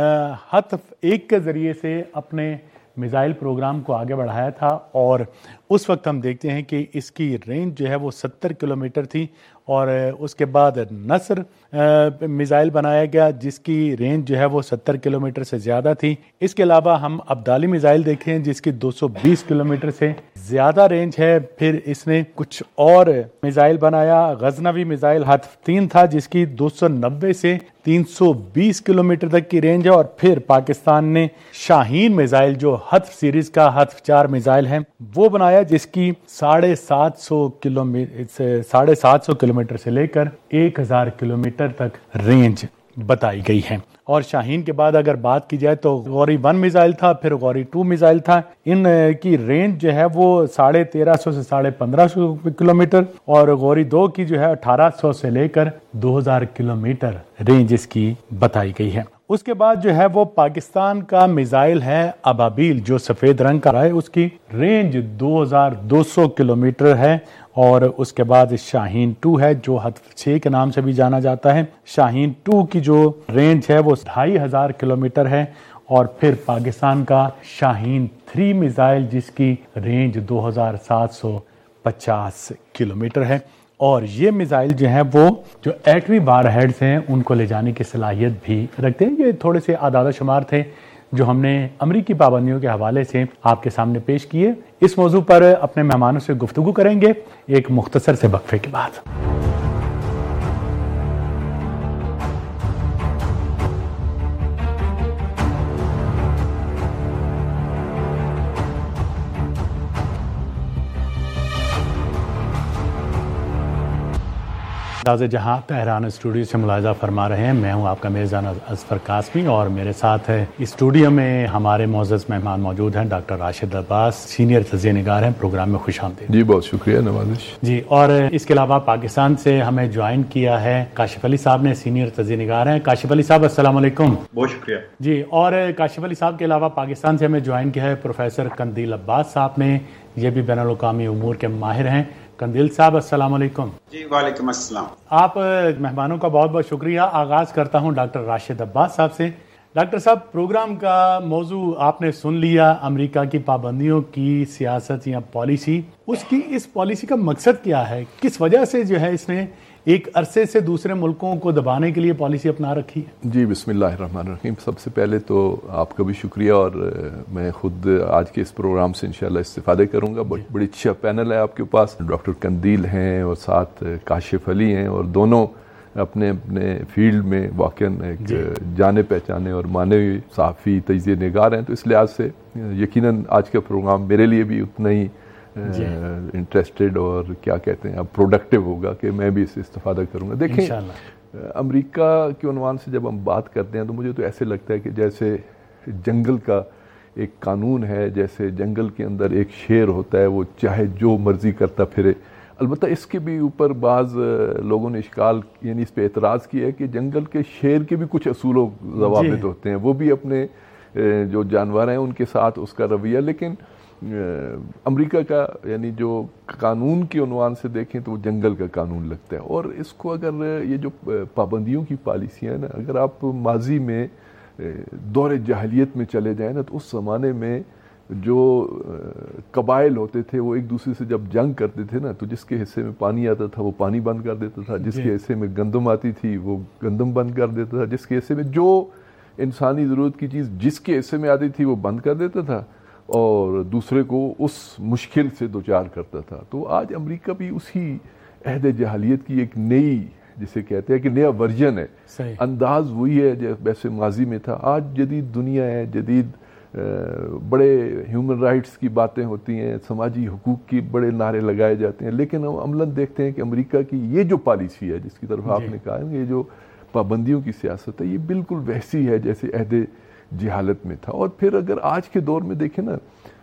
ہدف ایک کے ذریعے سے اپنے میزائل پروگرام کو آگے بڑھایا تھا اور اس وقت ہم دیکھتے ہیں کہ اس کی رینج جو ہے وہ ستر کلومیٹر تھی اور اس کے بعد نصر میزائل بنایا گیا جس کی رینج جو ہے وہ ستر کلومیٹر سے زیادہ تھی۔ اس کے علاوہ ہم ابدالی میزائل دیکھیں جس کی دو سو بیس کلومیٹر سے زیادہ رینج ہے۔ پھر اس نے کچھ اور میزائل بنایا، غزنوی میزائل ہدف تین تھا جس کی دو سو نبے سے تین سو بیس کلومیٹر تک کی رینج ہے۔ اور پھر پاکستان نے شاہین میزائل جو ہدف سیریز کا ہدف چار میزائل ہے وہ بنایا جس کی ساڑھے سات سو کلومیٹر ساڑھے سات سو کلومیٹر سے لے کر ایک ہزار کلومیٹر تک رینج بتائی گئی ہے۔ اور شاہین کے بعد اگر بات کی جائے تو غوری ون میزائل تھا، پھر غوری ٹو میزائل تھا، ان کی رینج جو ہے وہ ساڑھے تیرہ سو سے ساڑھے پندرہ سو کلومیٹر اور غوری دو کی جو ہے اٹھارہ سو سے لے کر دو ہزار کلومیٹر رینج اس کی بتائی گئی ہے۔ اس کے بعد جو ہے وہ پاکستان کا میزائل ہے ابابیل جو سفید رنگ کا ہے، اس کی رینج دو ہزار دو سو کلومیٹر ہے۔ اور اس کے بعد شاہین ٹو ہے جو ہدف چھ کے نام سے بھی جانا جاتا ہے، شاہین ٹو کی جو رینج ہے وہ ڈھائی ہزار کلومیٹر ہے۔ اور پھر پاکستان کا شاہین تھری میزائل جس کی رینج دو ہزار سات سو پچاس کلومیٹر ہے۔ اور یہ میزائل جو ہیں وہ جو ایٹمی وار ہیڈز ہیں ان کو لے جانے کی صلاحیت بھی رکھتے ہیں۔ یہ تھوڑے سے اعداد و شمار تھے جو ہم نے امریکی پابندیوں کے حوالے سے آپ کے سامنے پیش کیے۔ اس موضوع پر اپنے مہمانوں سے گفتگو کریں گے ایک مختصر سے وقفے کے بعد۔ تازہ جہاں تہران اسٹوڈیو سے ملاحظہ فرما رہے ہیں، میں ہوں آپ کا میزبان اظفر قاسمی اور میرے ساتھ ہے اسٹوڈیو میں ہمارے معزز مہمان موجود ہیں ڈاکٹر راشد عباس، سینئر تجزیہ نگار ہیں، پروگرام میں خوش آمدید۔ جی بہت شکریہ، نوازش جی۔ اور اس کے علاوہ پاکستان سے ہمیں جوائن کیا ہے کاشف علی صاحب نے، سینئر تجزیہ نگار ہیں۔ کاشف علی صاحب السلام علیکم۔ بہت شکریہ جی۔ اور کاشف علی صاحب کے علاوہ پاکستان سے ہمیں جوائن کیا ہے پروفیسر قندیل عباس صاحب نے، یہ بھی بین الاقوامی امور کے ماہر ہیں۔ قندیل صاحب السلام علیکم۔ جی وعلیکم السلام۔ آپ مہمانوں کا بہت بہت شکریہ۔ آغاز کرتا ہوں ڈاکٹر راشد عباس صاحب سے۔ ڈاکٹر صاحب، پروگرام کا موضوع آپ نے سن لیا، امریکہ کی پابندیوں کی سیاست یا پالیسی، اس کی اس پالیسی کا مقصد کیا ہے؟ کس وجہ سے جو ہے اس نے ایک عرصے سے دوسرے ملکوں کو دبانے کے لیے پالیسی اپنا رکھی ہے؟ جی بسم اللہ الرحمن الرحیم۔ سب سے پہلے تو آپ کا بھی شکریہ، اور میں خود آج کے اس پروگرام سے انشاءاللہ استفادے کروں گا۔ بڑی اچھا پینل ہے آپ کے پاس، ڈاکٹر قندیل ہیں اور ساتھ کاشف علی ہیں، اور دونوں اپنے اپنے فیلڈ میں واقعاً ایک جانے پہچانے اور مانے ہوئے صحافی تجزیہ نگار ہیں، تو اس لحاظ سے یقیناً آج کا پروگرام میرے لیے بھی اتنا ہی انٹرسٹڈ اور کیا کہتے ہیں اب پروڈکٹیو ہوگا کہ میں بھی اس سے استفادہ کروں گا۔ دیکھیں، امریکہ کے عنوان سے جب ہم بات کرتے ہیں تو مجھے تو ایسے لگتا ہے کہ جیسے جنگل کا ایک قانون ہے، جیسے جنگل کے اندر ایک شیر ہوتا ہے، وہ چاہے جو مرضی کرتا پھرے۔ البتہ اس کے بھی اوپر بعض لوگوں نے اشکال یعنی اس پہ اعتراض کیا ہے کہ جنگل کے شیر کے بھی کچھ اصول و ضوابط ہوتے ہیں، وہ بھی اپنے جو جانور ہیں ان کے ساتھ اس کا رویہ. لیکن امریکہ کا یعنی جو قانون کے عنوان سے دیکھیں تو وہ جنگل کا قانون لگتا ہے. اور اس کو اگر یہ جو پابندیوں کی پالیسیاں ہیں نا، اگر آپ ماضی میں دور جاہلیت میں چلے جائیں نا، تو اس زمانے میں جو قبائل ہوتے تھے وہ ایک دوسرے سے جب جنگ کرتے تھے نا، تو جس کے حصے میں پانی آتا تھا وہ پانی بند کر دیتا تھا، جس کے حصے میں گندم آتی تھی وہ گندم بند کر دیتا تھا، جس کے حصے میں جو انسانی ضرورت کی چیز جس کے حصے میں آتی تھی وہ بند کر دیتا تھا اور دوسرے کو اس مشکل سے دوچار کرتا تھا. تو آج امریکہ بھی اسی عہد جاہلیت کی ایک نئی، جسے کہتے ہیں کہ نیا ورژن ہے. انداز وہی ہے جیسے ماضی میں تھا. آج جدید دنیا ہے، جدید بڑے ہیومن رائٹس کی باتیں ہوتی ہیں، سماجی حقوق کی بڑے نعرے لگائے جاتے ہیں، لیکن ہم عملاً دیکھتے ہیں کہ امریکہ کی یہ جو پالیسی ہے جس کی طرف آپ نے کہا، یہ جو پابندیوں کی سیاست ہے، یہ بالکل ویسی ہے جیسے عہد جہالت میں تھا. اور پھر اگر آج کے دور میں دیکھیں نا،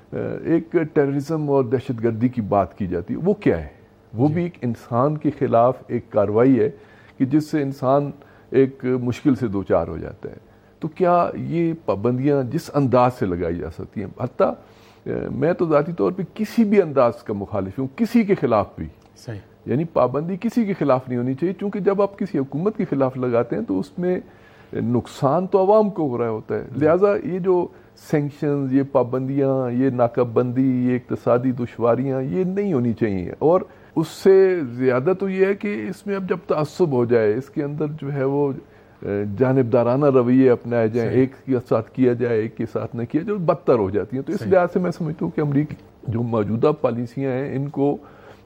ایک ٹیررزم اور دہشت گردی کی بات کی جاتی ہے، وہ کیا ہے؟ وہ بھی ایک انسان کے خلاف ایک کارروائی ہے کہ جس سے انسان ایک مشکل سے دوچار ہو جاتا ہے. تو کیا یہ پابندیاں جس انداز سے لگائی جا سکتی ہیں، حتیٰ میں تو ذاتی طور پہ کسی بھی انداز کا مخالف ہوں، کسی کے خلاف بھی، یعنی پابندی کسی کے خلاف نہیں ہونی چاہیے، چونکہ جب آپ کسی حکومت کے خلاف لگاتے ہیں تو اس میں نقصان تو عوام کو ہو رہا ہوتا ہے. لہٰذا یہ جو سینکشنز، یہ پابندیاں، یہ ناکہ بندی، یہ اقتصادی دشواریاں، یہ نہیں ہونی چاہیے. اور اس سے زیادہ تو یہ ہے کہ اس میں اب جب تعصب ہو جائے، اس کے اندر جو ہے وہ جانبدارانہ رویے اپنائے جائیں، ایک کے ساتھ کیا جائے ایک کے ساتھ نہ کیا جائے، بدتر ہو جاتی ہیں. تو اس لحاظ سے میں سمجھتا ہوں کہ امریکہ جو موجودہ پالیسیاں ہیں ان کو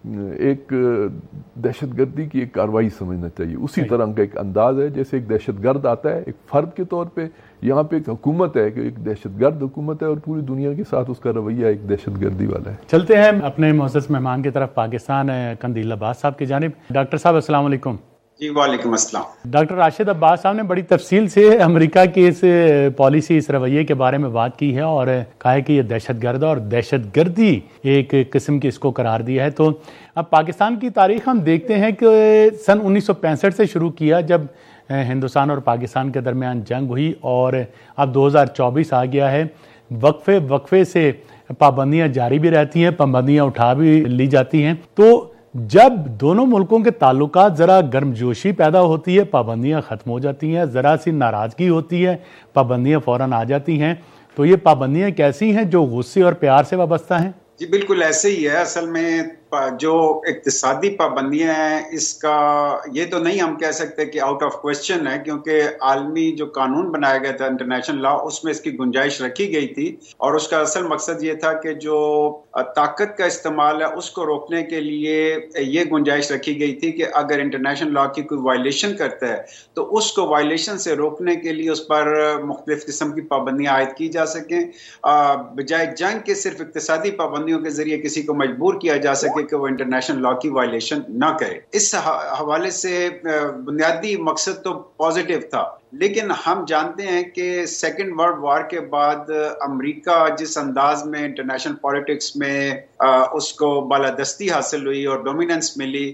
ایک دہشت گردی کی ایک کارروائی سمجھنا چاہیے. اسی طرح کا ایک انداز ہے جیسے ایک دہشت گرد آتا ہے ایک فرد کے طور پہ، یہاں پہ ایک حکومت ہے کہ ایک دہشت گرد حکومت ہے اور پوری دنیا کے ساتھ اس کا رویہ ایک دہشت گردی والا ہے. چلتے ہیں اپنے معزز مہمان کی طرف، پاکستان قندیل عباس صاحب کی جانب. ڈاکٹر صاحب السلام علیکم. جی وعلیکم السلام. ڈاکٹر راشد عباس صاحب نے بڑی تفصیل سے امریکہ کی اس پالیسی، اس رویے کے بارے میں بات کی ہے اور کہا ہے کہ یہ دہشت گرد اور دہشت گردی ایک قسم کی اس کو قرار دیا ہے. تو اب پاکستان کی تاریخ ہم دیکھتے ہیں کہ سن انیس سو پینسٹھ سے شروع کیا جب ہندوستان اور پاکستان کے درمیان جنگ ہوئی، اور اب دو ہزار چوبیس آ گیا ہے. وقفے وقفے سے پابندیاں جاری بھی رہتی ہیں، پابندیاں اٹھا بھی لی جاتی ہیں. تو جب دونوں ملکوں کے تعلقات ذرا گرم جوشی پیدا ہوتی ہے، پابندیاں ختم ہو جاتی ہیں، ذرا سی ناراضگی ہوتی ہے، پابندیاں فوراً آ جاتی ہیں. تو یہ پابندیاں کیسی ہیں جو غصے اور پیار سے وابستہ ہیں؟ جی بالکل ایسے ہی ہے. اصل میں جو اقتصادی پابندیاں ہیں اس کا یہ تو نہیں ہم کہہ سکتے کہ آؤٹ آف کوشچن ہے، کیونکہ عالمی جو قانون بنایا گیا تھا انٹرنیشنل لا، اس میں اس کی گنجائش رکھی گئی تھی، اور اس کا اصل مقصد یہ تھا کہ جو طاقت کا استعمال ہے اس کو روکنے کے لیے یہ گنجائش رکھی گئی تھی کہ اگر انٹرنیشنل لا کی کوئی وائلیشن کرتا ہے تو اس کو وائلیشن سے روکنے کے لیے اس پر مختلف قسم کی پابندیاں عائد کی جا سکیں، بجائے جنگ کے صرف اقتصادی پابندیوں کے ذریعے کسی کو مجبور کیا جا سکے کہ وہ انٹرنیشنل لا کی وائلیشن نہ کرے. اس حوالے سے بنیادی مقصد تو پازیٹیو تھا، لیکن ہم جانتے ہیں کہ سیکنڈ ورلڈ وار کے بعد امریکہ جس انداز میں انٹرنیشنل پالیٹکس میں اس کو بالادستی حاصل ہوئی اور ڈومیننس ملی،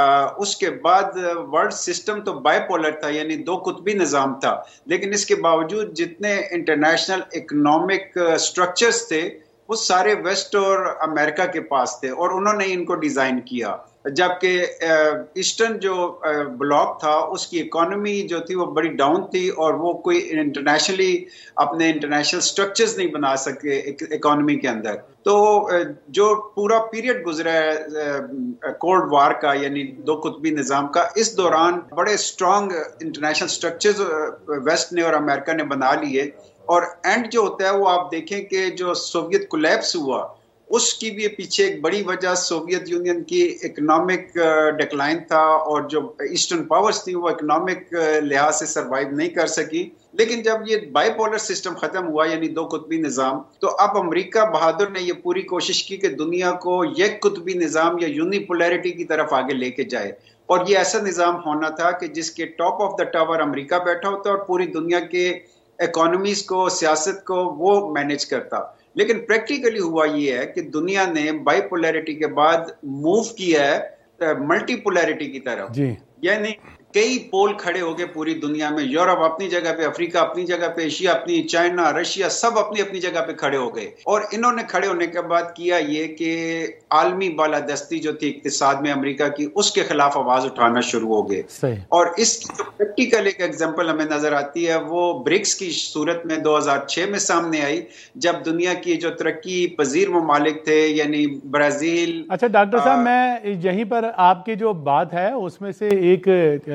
اس کے بعد ورلڈ سسٹم تو بائی پولر تھا، یعنی دو قطبی نظام تھا، لیکن اس کے باوجود جتنے انٹرنیشنل اکنامک سٹرکچرز تھے وہ سارے ویسٹ اور امریکہ کے پاس تھے، اور انہوں نے ان کو ڈیزائن کیا. جبکہ ایسٹرن جو بلاک تھا اس کی اکانومی جو تھی وہ بڑی ڈاؤن تھی، اور وہ کوئی انٹرنیشنلی اپنے انٹرنیشنل سٹرکچرز نہیں بنا سکے اکانومی کے اندر. تو جو پورا پیریڈ گزرا ہے کولڈ وار کا، یعنی دو قطبی نظام کا، اس دوران بڑے اسٹرانگ انٹرنیشنل سٹرکچرز ویسٹ نے اور امریکہ نے بنا لیے، اور اینڈ جو ہوتا ہے وہ آپ دیکھیں کہ جو سوویت کولیپس ہوا اس کی بھی پیچھے ایک بڑی وجہ سوویت یونین کی اکنامک ڈیکلائن تھا، اور جو ایسٹرن پاورز تھی وہ اکنامک لحاظ سے سروائیو نہیں کر سکی. لیکن جب یہ بائی پولر سسٹم ختم ہوا، یعنی دو قطبی نظام، تو اب امریکہ بہادر نے یہ پوری کوشش کی کہ دنیا کو یک قطبی نظام یا یونی پولیرٹی کی طرف آگے لے کے جائے، اور یہ ایسا نظام ہونا تھا کہ جس کے ٹاپ آف دا ٹاور امریکہ بیٹھا ہوتا اور پوری دنیا کے اکانومیز کو، سیاست کو وہ مینیج کرتا. لیکن پریکٹیکلی ہوا یہ ہے کہ دنیا نے بائی پولیرٹی کے بعد موو کیا ہے ملٹی پولیرٹی کی طرف. جی. یعنی कई पोल खड़े हो गए पूरी दुनिया में, यूरोप अपनी जगह पे, अफ्रीका अपनी जगह पे, एशिया अपनी, चाइना, रशिया सब अपनी अपनी जगह पे खड़े हो गए। और इन्होंने खड़े होने के बाद किया ये कि आलमी बालादस्ती जो थी इक्तिसाद में अमेरिका की, उसके खिलाफ आवाज उठाना शुरू हो गए। और इसकी जो प्रैक्टिकल एक एग्जांपल हमें नजर आती है वो ब्रिक्स की सूरत में दो हज़ार छह में सामने आई, जब दुनिया की जो तरक्की पजीर ममालिक थे यानी ब्राजील। अच्छा डॉक्टर साहब, मैं यहीं पर आपकी जो बात है उसमें से एक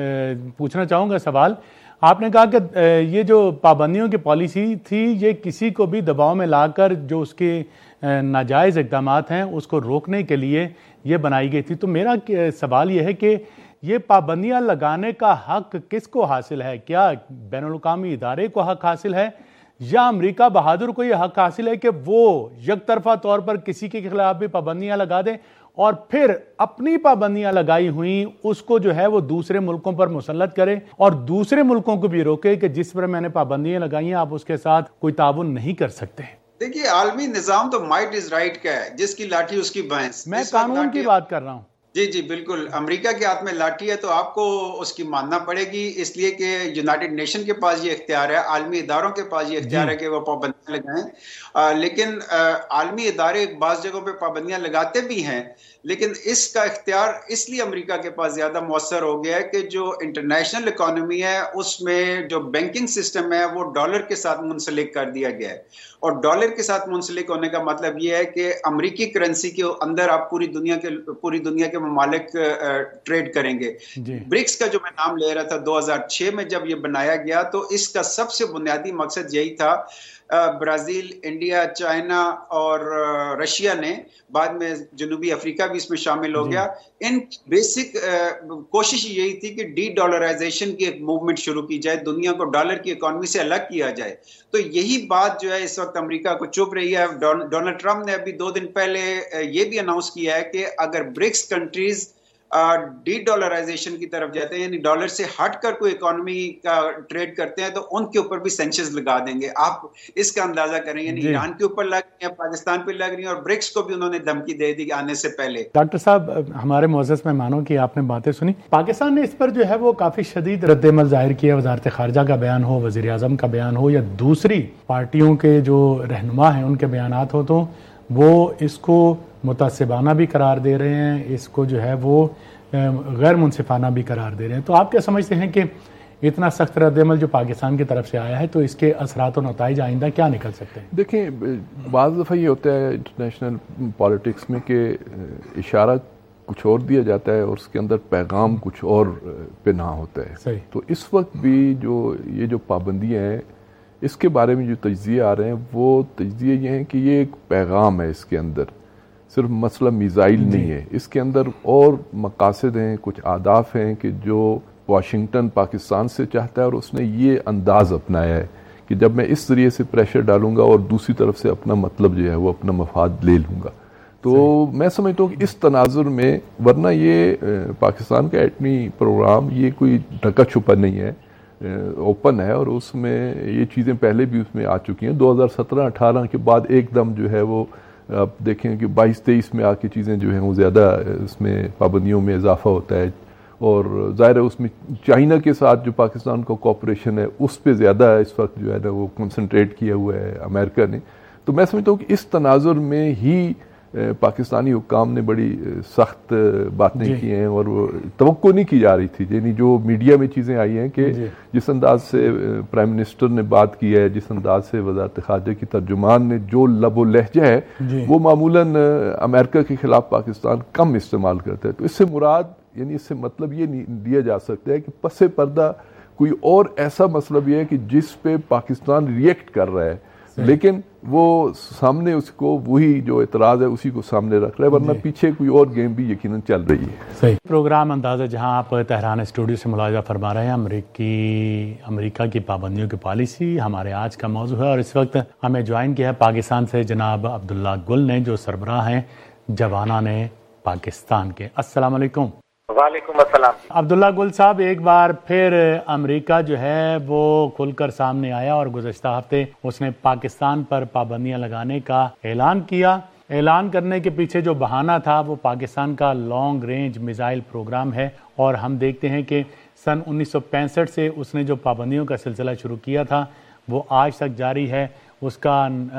पूछना चाहूंगा सवाल। आपने कहा कि ये जो पाबंदियों की पॉलिसी थी ये किसी को भी दबाव में लाकर जो उसके नाजायज़ इक़दाम हैं उसको रोकने के लिए ये बनाई गई थी। तो मेरा सवाल ये है कि ये पाबंदियां लगाने का हक किसको हासिल है? क्या बैनुल-अक़वामी इदारे को हक हासिल है या अमेरिका बहादुर को ये हक हासिल है कि वो यकतरफा तौर पर किसी के खिलाफ भी पाबंदियां लगा दें और फिर अपनी पाबंदियां लगाई हुई उसको जो है वो दूसरे मुल्कों पर मुसल्लत करे और दूसरे मुल्कों को भी रोके कि जिस पर मैंने पाबंदियां लगाई हैं आप उसके साथ कोई ताउन नहीं कर सकते? देखिए, आलमी निजाम तो माइट इज राइट का है, जिसकी लाठी उसकी भैंस। मैं कानून की बात कर रहा हूँ। जी जी बिल्कुल, अमेरिका के हाथ में लाठी है तो आपको उसकी मानना पड़ेगी, इसलिए कि यूनाइटेड नेशन के पास ये इख्तियार है, आलमी इदारों के पास ये इख्तियार है कि वो पाबंदियां लगाएं। लेकिन आलमी इदारे बाज़ जगहों पे पाबंदियां लगाते भी हैं, लेकिन इसका इख्तियार इसलिए अमेरिका के पास ज्यादा मौसर हो गया है कि जो इंटरनेशनल इकोनॉमी है उसमें जो बैंकिंग सिस्टम है वो डॉलर के साथ मुंसलिक कर दिया गया है। और डॉलर के साथ मुंसलिक होने का मतलब ये है कि अमेरिकी करेंसी के अंदर आप पूरी दुनिया के पूरी दुनिया के ममालिक ट्रेड करेंगे। ब्रिक्स का जो मैं नाम ले रहा था दो हज़ार छह में जब ये बनाया गया तो इसका सबसे बुनियादी मकसद यही था। ब्राजील, इंडिया, चाइना और रशिया ने, बाद में जनूबी अफ्रीका भी इसमें शामिल हो गया, इन बेसिक कोशिश यही थी कि डी डॉलराइजेशन की एक मूवमेंट शुरू की जाए, दुनिया को डॉलर की इकोनॉमी से अलग किया जाए। तो यही बात जो है इस वक्त अमेरिका को चुभ रही है। डोनाल्ड ट्रंप ने अभी दो दिन पहले ये भी अनाउंस किया है कि अगर ब्रिक्स कंट्रीज डी डॉलराइजेशन की तरफ जाते हैं यानी डॉलर से हटकर कोई इकोनॉमी का ट्रेड करते हैं तो उनके ऊपर भी सैंक्शंस लगा देंगे। आप इसका अंदाजा करें, यानी ईरान के ऊपर लग रही है, पाकिस्तान पे लग रही है और ब्रिक्स को भी उन्होंने धमकी दे दी आने से पहले। डॉक्टर साहब, हमारे मुअज़्ज़ज़ मेहमानों की आपने बातें सुनी, पाकिस्तान ने इस पर जो है वो काफी शदीद रद्द-ए-अमल जाहिर किया। वज़ारत ख़ारिजा का बयान हो, वज़ीर आज़म का बयान हो या दूसरी पार्टियों के जो रहनुमा हैं उनके बयानात हो, तो वो इसको मुतासिबाना भी करार दे रहे हैं, इसको जो है वो गैर मुनसिफाना भी करार दे रहे हैं। तो आप क्या समझते हैं कि इतना सख्त रद्द-ए-अमल जो पाकिस्तान की तरफ से आया है तो इसके असरात और नताइज आइंदा क्या निकल सकते हैं? देखिए, बाज़ दफ़ा ये होता है इंटरनेशनल पॉलिटिक्स में कि इशारा कुछ और दिया जाता है और उसके अंदर पैगाम कुछ और पे ना होता है। सही। तो इस वक्त भी जो ये जो पाबंदियाँ हैं इसके बारे में जो तज्ज़िये आ रहे हैं वो तज्ज़िये ये हैं कि ये एक पैगाम है, इसके अंदर सिर्फ मसला मिसाइल नहीं है, इसके अंदर और मकासद हैं, कुछ आदाफ हैं कि जो वाशिंगटन पाकिस्तान से चाहता है और उसने ये अंदाज़ अपनाया है कि जब मैं इस ज़रिए से प्रेशर डालूंगा और दूसरी तरफ से अपना मतलब जो है वो अपना मफाद ले लूँगा। तो मैं समझता हूँ कि इस तनाजुर में, वरना ये पाकिस्तान का एटमी प्रोग्राम ये कोई ढका छुपा नहीं है, ओपन है और उसमें ये चीज़ें पहले भी उसमें आ चुकी हैं। दो हज़ार सत्रह अठारह के बाद एकदम जो है वो आप देखें कि बाईस तेईस में आके चीज़ें जो हैं वो ज़्यादा इसमें पाबंदियों में इजाफा होता है और ज़ाहिर है उसमें चाइना के साथ जो पाकिस्तान का कॉपरेशन है उस पर ज़्यादा इस वक्त जो है ना वो कंसंट्रेट किया हुआ है अमेरिका ने। तो मैं समझता हूँ कि इस तनाजुर में ही पाकिस्तानी हुक्काम ने बड़ी सख्त बातें की हैं और वो तवक्को नहीं की जा रही थी। यानी जो मीडिया में चीज़ें आई हैं कि जिस अंदाज से प्राइम मिनिस्टर ने बात की है, जिस अंदाज से वज़ारत ख़ारिजा की तर्जुमान ने जो लबो लहजा है वो मामूलन अमेरिका के खिलाफ पाकिस्तान कम इस्तेमाल करता है। तो इससे मुराद यानी इससे मतलब ये नहीं लिया जा सकता है कि पसे पर्दा कोई और ऐसा मसला भी है कि जिस पे पाकिस्तान रिएक्ट कर रहा है, लेकिन वो सामने उसको वही जो एतराज है उसी को सामने रख रहा है, वरना पीछे कोई और गेम भी यकीनन चल रही है। सही। प्रोग्राम अंदाज़ा जहां आप तेहरान स्टूडियो से मुलाजा फरमा रहे हैं, अमरीकी अमेरिका की पाबंदियों की पॉलिसी हमारे आज का मौजू है और इस वक्त हमें ज्वाइन किया है पाकिस्तान से जनाब अब्दुल्ला गुल ने, जो सरबराह हैं जवानाने पाकिस्तान के। अस्सलाम वालेकुम। वालेकुम अस्सलाम। अब्दुल्ला गुल साहब, एक बार फिर अमेरिका जो है वो खुलकर सामने आया और गुज़श्ता हफ्ते उसने पाकिस्तान पर पाबंदियां लगाने का ऐलान किया। اعلان کرنے کے پیچھے جو بہانہ تھا وہ پاکستان کا لانگ رینج میزائل پروگرام ہے، اور ہم دیکھتے ہیں کہ سن انیس سو پینسٹھ سے اس نے جو پابندیوں کا سلسلہ شروع کیا تھا وہ آج تک جاری ہے۔ اس کا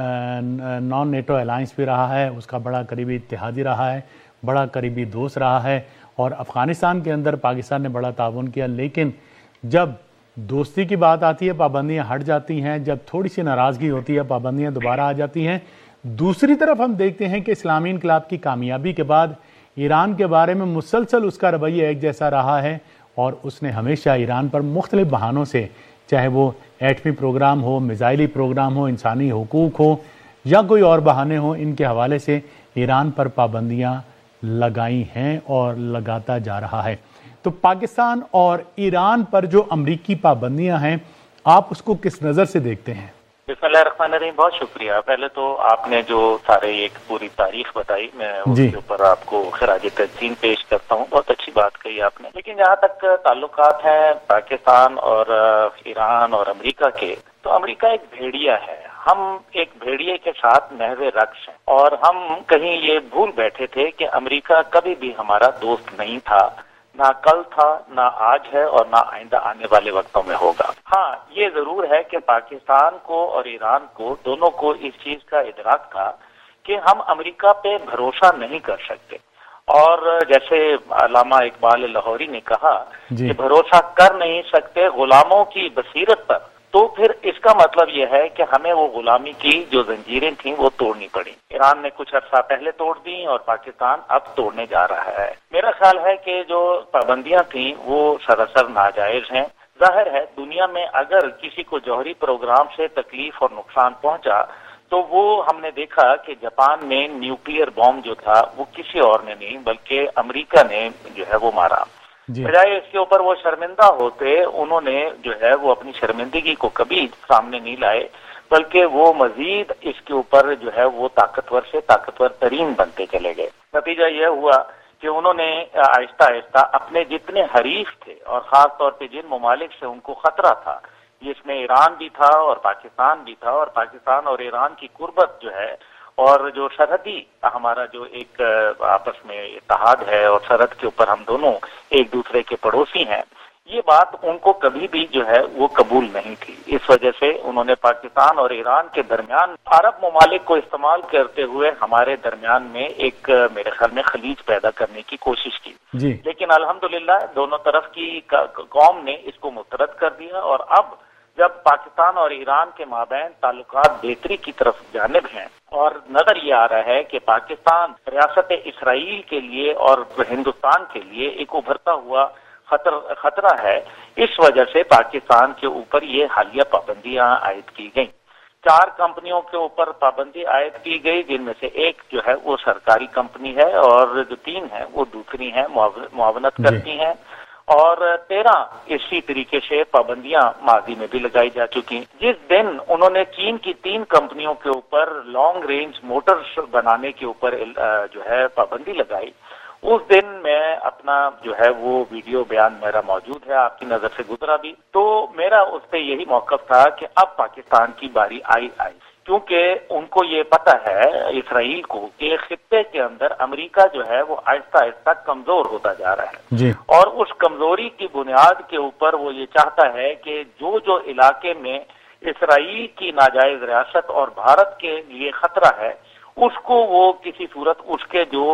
نان نیٹو الائنس بھی رہا ہے، اس کا بڑا قریبی اتحادی رہا ہے، بڑا قریبی دوست رہا ہے، اور افغانستان کے اندر پاکستان نے بڑا تعاون کیا۔ لیکن جب دوستی کی بات آتی ہے پابندیاں ہٹ جاتی ہیں، جب تھوڑی سی ناراضگی ہوتی ہے پابندیاں دوبارہ آ جاتی ہیں۔ دوسری طرف ہم دیکھتے ہیں کہ اسلامی انقلاب کی کامیابی کے بعد ایران کے بارے میں مسلسل اس کا رویہ ایک جیسا رہا ہے، اور اس نے ہمیشہ ایران پر مختلف بہانوں سے، چاہے وہ ایٹمی پروگرام ہو، میزائلی پروگرام ہو، انسانی حقوق ہو یا کوئی اور بہانے ہوں، ان کے حوالے سے ایران پر پابندیاں لگائی ہیں اور لگاتا جا رہا ہے۔ تو پاکستان اور ایران پر جو امریکی پابندیاں ہیں، آپ اس کو کس نظر سے دیکھتے ہیں؟ بسم اللہ الرحمن الرحیم، بہت شکریہ۔ پہلے تو آپ نے جو سارے ایک پوری تاریخ بتائی، میں اس کے اوپر آپ کو خراج تحسین پیش کرتا ہوں۔ بہت اچھی بات کہی آپ نے، لیکن جہاں تک تعلقات ہیں پاکستان اور ایران اور امریکہ کے، تو امریکہ ایک بھیڑیا ہے، ہم ایک بھیڑیے کے ساتھ محو رقص ہیں، اور ہم کہیں یہ بھول بیٹھے تھے کہ امریکہ کبھی بھی ہمارا دوست نہیں تھا، نہ کل تھا، نہ آج ہے، اور نہ آئندہ آنے والے وقتوں میں ہوگا۔ ہاں، یہ ضرور ہے کہ پاکستان کو اور ایران کو دونوں کو اس چیز کا ادراک تھا کہ ہم امریکہ پہ بھروسہ نہیں کر سکتے، اور جیسے علامہ اقبال لاہوری نے کہا جی. کہ بھروسہ کر نہیں سکتے غلاموں کی بصیرت پر، تو پھر اس کا مطلب یہ ہے کہ ہمیں وہ غلامی کی جو زنجیریں تھیں وہ توڑنی پڑی۔ ایران نے کچھ عرصہ پہلے توڑ دی اور پاکستان اب توڑنے جا رہا ہے۔ میرا خیال ہے کہ جو پابندیاں تھیں وہ سراسر ناجائز ہیں۔ ظاہر ہے دنیا میں اگر کسی کو جوہری پروگرام سے تکلیف اور نقصان پہنچا تو وہ ہم نے دیکھا کہ جاپان میں نیوکلیئر بم جو تھا وہ کسی اور نے نہیں بلکہ امریکہ نے جو ہے وہ مارا۔ بجائے اس کے اوپر وہ شرمندہ ہوتے، انہوں نے جو ہے وہ اپنی شرمندگی کو کبھی سامنے نہیں لائے، بلکہ وہ مزید اس کے اوپر جو ہے وہ طاقتور سے طاقتور ترین بنتے چلے گئے۔ نتیجہ یہ ہوا کہ انہوں نے آہستہ آہستہ اپنے جتنے حریف تھے اور خاص طور پہ جن ممالک سے ان کو خطرہ تھا، جس میں ایران بھی تھا اور پاکستان بھی تھا، اور پاکستان اور ایران کی قربت جو ہے اور جو سرحدی ہمارا جو ایک آپس میں اتحاد ہے اور سرحد کے اوپر ہم دونوں ایک دوسرے کے پڑوسی ہیں، یہ بات ان کو کبھی بھی جو ہے وہ قبول نہیں تھی۔ اس وجہ سے انہوں نے پاکستان اور ایران کے درمیان عرب ممالک کو استعمال کرتے ہوئے ہمارے درمیان میں ایک میرے خیال میں خلیج پیدا کرنے کی کوشش کی جی. لیکن الحمدللہ دونوں طرف کی قوم نے اس کو مسترد کر دیا، اور اب جب پاکستان اور ایران کے مابین تعلقات بہتری کی طرف جانب ہیں اور نظر یہ آ رہا ہے کہ پاکستان ریاست اسرائیل کے لیے اور ہندوستان کے لیے ایک ابھرتا ہوا خطر خطرہ ہے، اس وجہ سے پاکستان کے اوپر یہ حالیہ پابندیاں عائد کی گئیں۔ چار کمپنیوں کے اوپر پابندی عائد کی گئی، جن میں سے ایک جو ہے وہ سرکاری کمپنی ہے اور جو تین ہیں وہ دوسری ہیں، معاونت کرتی ہیں، اور تیرہ اسی طریقے سے پابندیاں ماضی میں بھی لگائی جا چکی۔ جس دن انہوں نے چین کی تین کمپنیوں کے اوپر لانگ رینج موٹرز بنانے کے اوپر جو ہے پابندی لگائی، اس دن میں اپنا جو ہے وہ ویڈیو بیان میرا موجود ہے، آپ کی نظر سے گزرا بھی، تو میرا اس پہ یہی موقف تھا کہ اب پاکستان کی باری آئی آئی کیونکہ ان کو یہ پتہ ہے اسرائیل کو کہ خطے کے اندر امریکہ جو ہے وہ آہستہ آہستہ کمزور ہوتا جا رہا ہے جی. اور اس کمزوری کی بنیاد کے اوپر وہ یہ چاہتا ہے کہ جو جو علاقے میں اسرائیل کی ناجائز ریاست اور بھارت کے لیے خطرہ ہے، اس کو وہ کسی صورت اس کے جو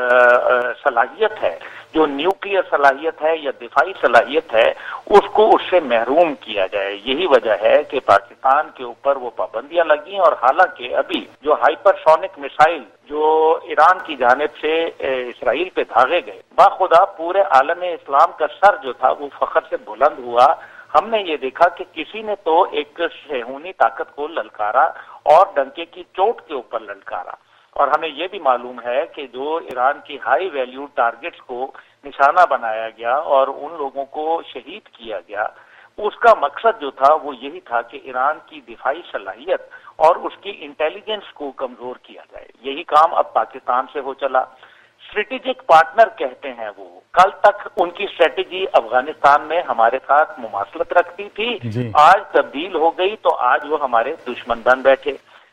صلاحیت ہے، جو نیوکلیئر صلاحیت ہے یا دفاعی صلاحیت ہے، اس کو اس سے محروم کیا جائے۔ یہی وجہ ہے کہ پاکستان کے اوپر وہ پابندیاں لگی، اور حالانکہ ابھی جو ہائپر سونک میسائل جو ایران کی جانب سے اسرائیل پہ دھاگے گئے، باخدا پورے عالم اسلام کا سر جو تھا وہ فخر سے بلند ہوا۔ ہم نے یہ دیکھا کہ کسی نے تو ایک صہیونی طاقت کو للکارا اور ڈنکے کی چوٹ کے اوپر للکارا، اور ہمیں یہ بھی معلوم ہے کہ جو ایران کی ہائی ویلیو ٹارگٹس کو نشانہ بنایا گیا اور ان لوگوں کو شہید کیا گیا، اس کا مقصد جو تھا وہ یہی تھا کہ ایران کی دفاعی صلاحیت اور اس کی انٹیلیجنس کو کمزور کیا جائے۔ یہی کام اب پاکستان سے ہو چلا۔ اسٹریٹجک پارٹنر کہتے ہیں وہ، کل تک ان کی اسٹریٹجی افغانستان میں ہمارے ساتھ مماثلت رکھتی تھی، جی. آج تبدیل ہو گئی تو آج وہ ہمارے دشمن بن بیٹھے۔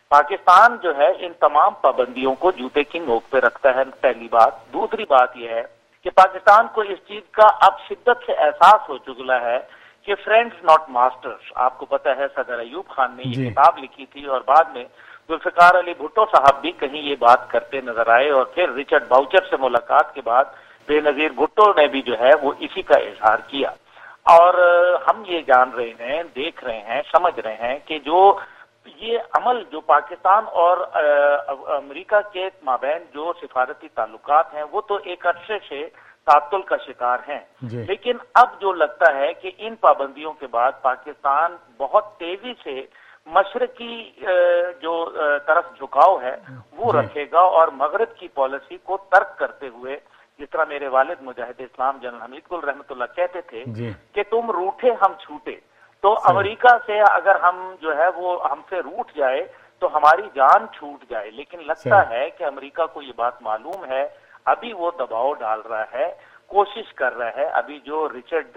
پاکستان جو ہے ان تمام پابندیوں کو جوتے کی نوک پہ رکھتا ہے، پہلی بات۔ دوسری بات یہ ہے کہ پاکستان کو اس چیز کا اب شدت سے احساس ہو چکا ہے کہ فرینڈز ناٹ ماسٹرز۔ آپ کو پتہ ہے صدر ایوب خان نے یہ کتاب لکھی تھی اور بعد میں ذوالفقار علی بھٹو صاحب بھی کہیں یہ بات کرتے نظر آئے، اور پھر رچرڈ باؤچر سے ملاقات کے بعد بے نظیر بھٹو نے بھی جو ہے وہ اسی کا اظہار کیا۔ اور ہم یہ جان رہے ہیں، دیکھ رہے ہیں، سمجھ رہے ہیں کہ جو یہ عمل جو پاکستان اور امریکہ کے مابین جو سفارتی تعلقات ہیں وہ تو ایک عرصے سے تعطل کا شکار ہیں، لیکن اب جو لگتا ہے کہ ان پابندیوں کے بعد پاکستان بہت تیزی سے مشرقی جو طرف جھکاؤ ہے وہ رکھے گا، اور مغرب کی پالیسی کو ترک کرتے ہوئے، جس طرح میرے والد مجاہد اسلام جنرل حمید گل رحمۃ اللہ کہتے تھے کہ تم روٹھے ہم چھوٹے، تو امریکہ سے اگر ہم جو ہے وہ ہم سے روٹ جائے تو ہماری جان چھوٹ جائے، لیکن لگتا ہے کہ امریکہ کو یہ بات معلوم ہے، ابھی وہ دباؤ ڈال رہا ہے، کوشش کر رہا ہے۔ ابھی جو رچرڈ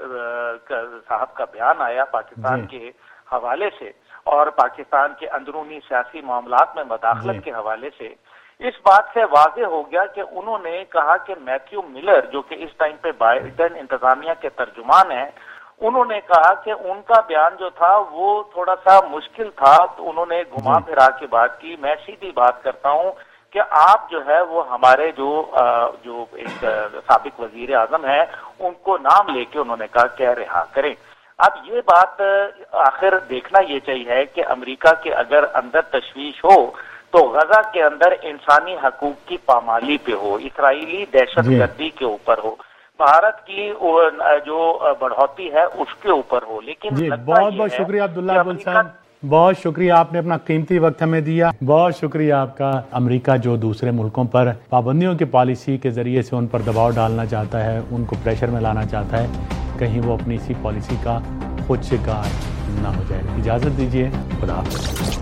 صاحب کا بیان آیا پاکستان کے حوالے سے اور پاکستان کے اندرونی سیاسی معاملات میں مداخلت کے حوالے سے، اس بات سے واضح ہو گیا کہ انہوں نے کہا کہ میتھیو ملر جو کہ اس ٹائم پہ بائیڈن انتظامیہ کے ترجمان ہیں، انہوں نے کہا کہ ان کا بیان جو تھا وہ تھوڑا سا مشکل تھا، تو انہوں نے گھما پھرا کے بات کی۔ میں سیدھی بات کرتا ہوں کہ آپ جو ہے وہ ہمارے جو جو ایک سابق وزیر اعظم ہیں ان کو نام لے کے انہوں نے کہا کہ رہا کریں۔ اب یہ بات آخر دیکھنا یہ چاہیے کہ امریکہ کے اگر اندر تشویش ہو تو غزہ کے اندر انسانی حقوق کی پامالی پہ ہو، اسرائیلی دہشت گردی کے اوپر ہو، بھارت کی جو بڑھوتی ہے اس کے اوپر ہو، لیکن جی بہت بہت شکریہ عبداللہ گل صاحب، بہت شکریہ، آپ نے اپنا قیمتی وقت ہمیں دیا، بہت شکریہ آپ کا۔ امریکہ جو دوسرے ملکوں پر پابندیوں کی پالیسی کے ذریعے سے ان پر دباؤ ڈالنا چاہتا ہے، ان کو پریشر میں لانا چاہتا ہے، کہیں وہ اپنی اسی پالیسی کا خود شکار نہ ہو جائے۔ اجازت دیجیے، خدا حافظ۔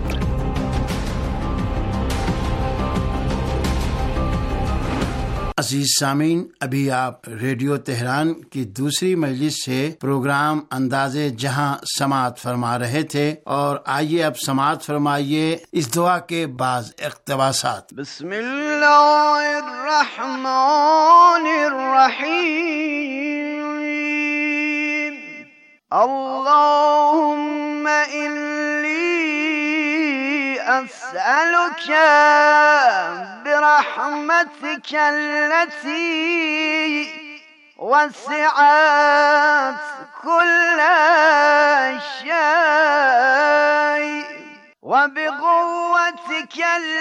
عزیز سامعین، ابھی آپ ریڈیو تہران کی دوسری مجلس سے پروگرام انداز جہاں سماعت فرما رہے تھے، اور آئیے اب سماعت فرمائیے اس دعا کے بعض اقتباسات۔ بسم اللہ الرحمن الرحیم، اللہم انی أسألك برحمتك التي وسعت كل شيء وبقوتك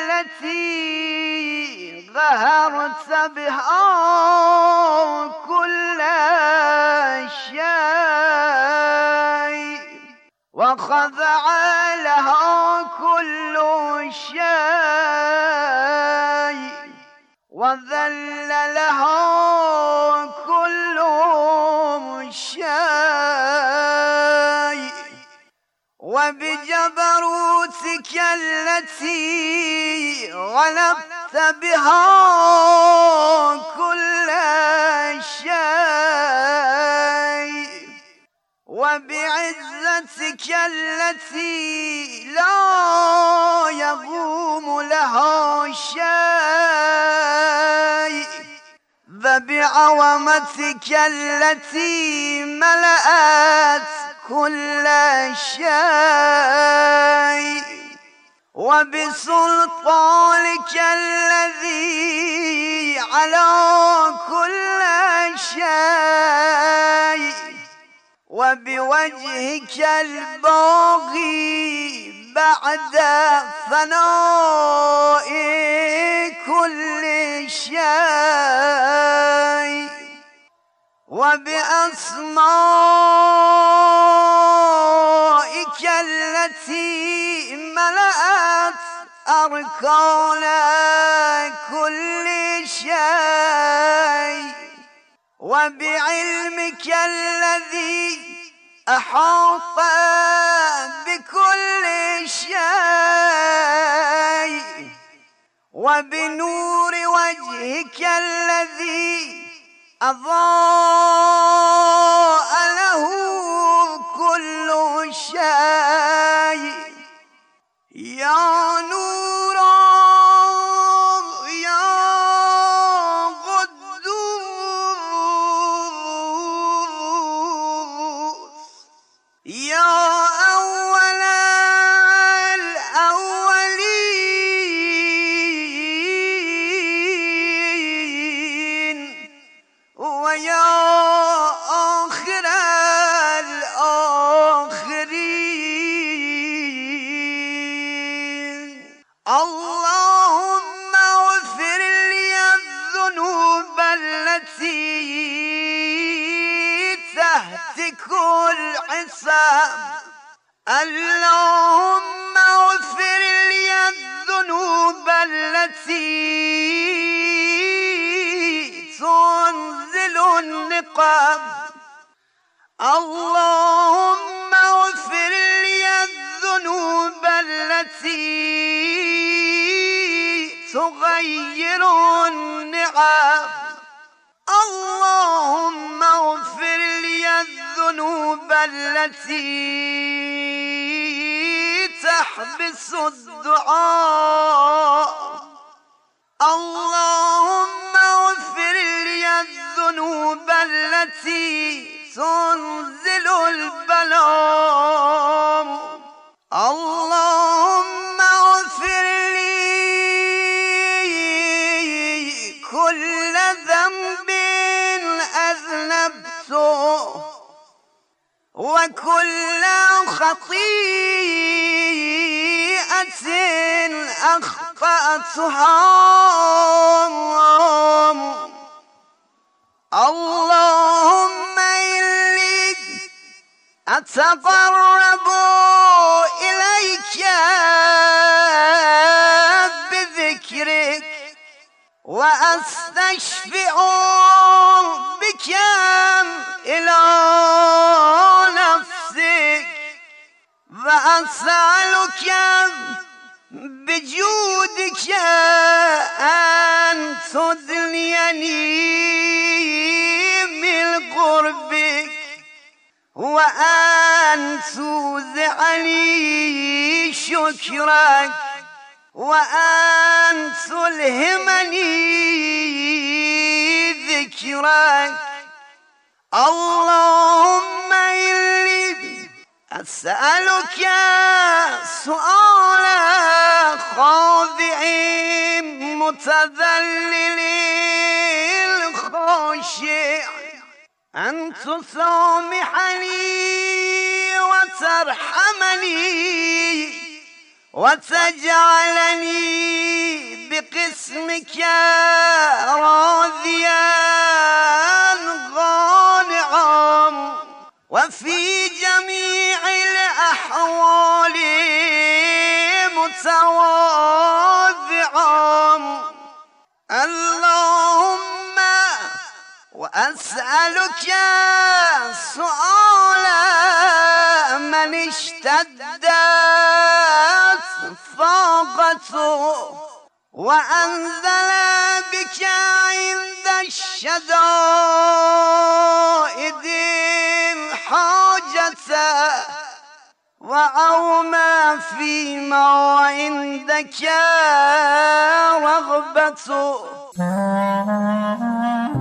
التي قهرت بها كل شيء وخضع لها كل شيء وذل لها كل شيء وبجبروتك التي غلبت بها كل شيء وبعزتك التي لا يقوم لها شيء وبعظمتك التي ملأت كل شيء وبسلطانك الذي على كل شيء وبوجهك الباغي بعد فناء كل شيء وبأسمائك التي ملأت أركان كل شيء وبعلمك الذي أحاط بكل شيء وبنور وجهك الذي أضاء له كل شيء يا ويا آخر الآخرين اللهم اغفر لي الذنوب التي تهتك الحساب اللهم اغفر لي الذنوب التي تنزل النقاب اللهم اغفر لي الذنوب التي تغير النعم اللهم اغفر لي الذنوب التي تحبس الدعاء اللهم اغفر لي الذنوب التي تنزل البلاء اللهم اغفر لي كل ذنب أذنبته وكل خطيئة أخطأتها اللهم إني أتقرب إليك بذكرك وأستشفع بك إلى نفسك وأسألك بجودك أن تدنيني من قربك وأن توزعني شكرك وأن تلهمني ذكرك اللهم إني أسألك سؤال خاضع متذلل خاشع أن تسامحني وترحمني وتجعلني بقسمك راضيا قانعا وفي جميع الأحوال متواضعا اللهم وأسألك سؤال من اشتدت طاقته وأنزل بك عند الشدائد حاجته وأومى فيما عندك رغبته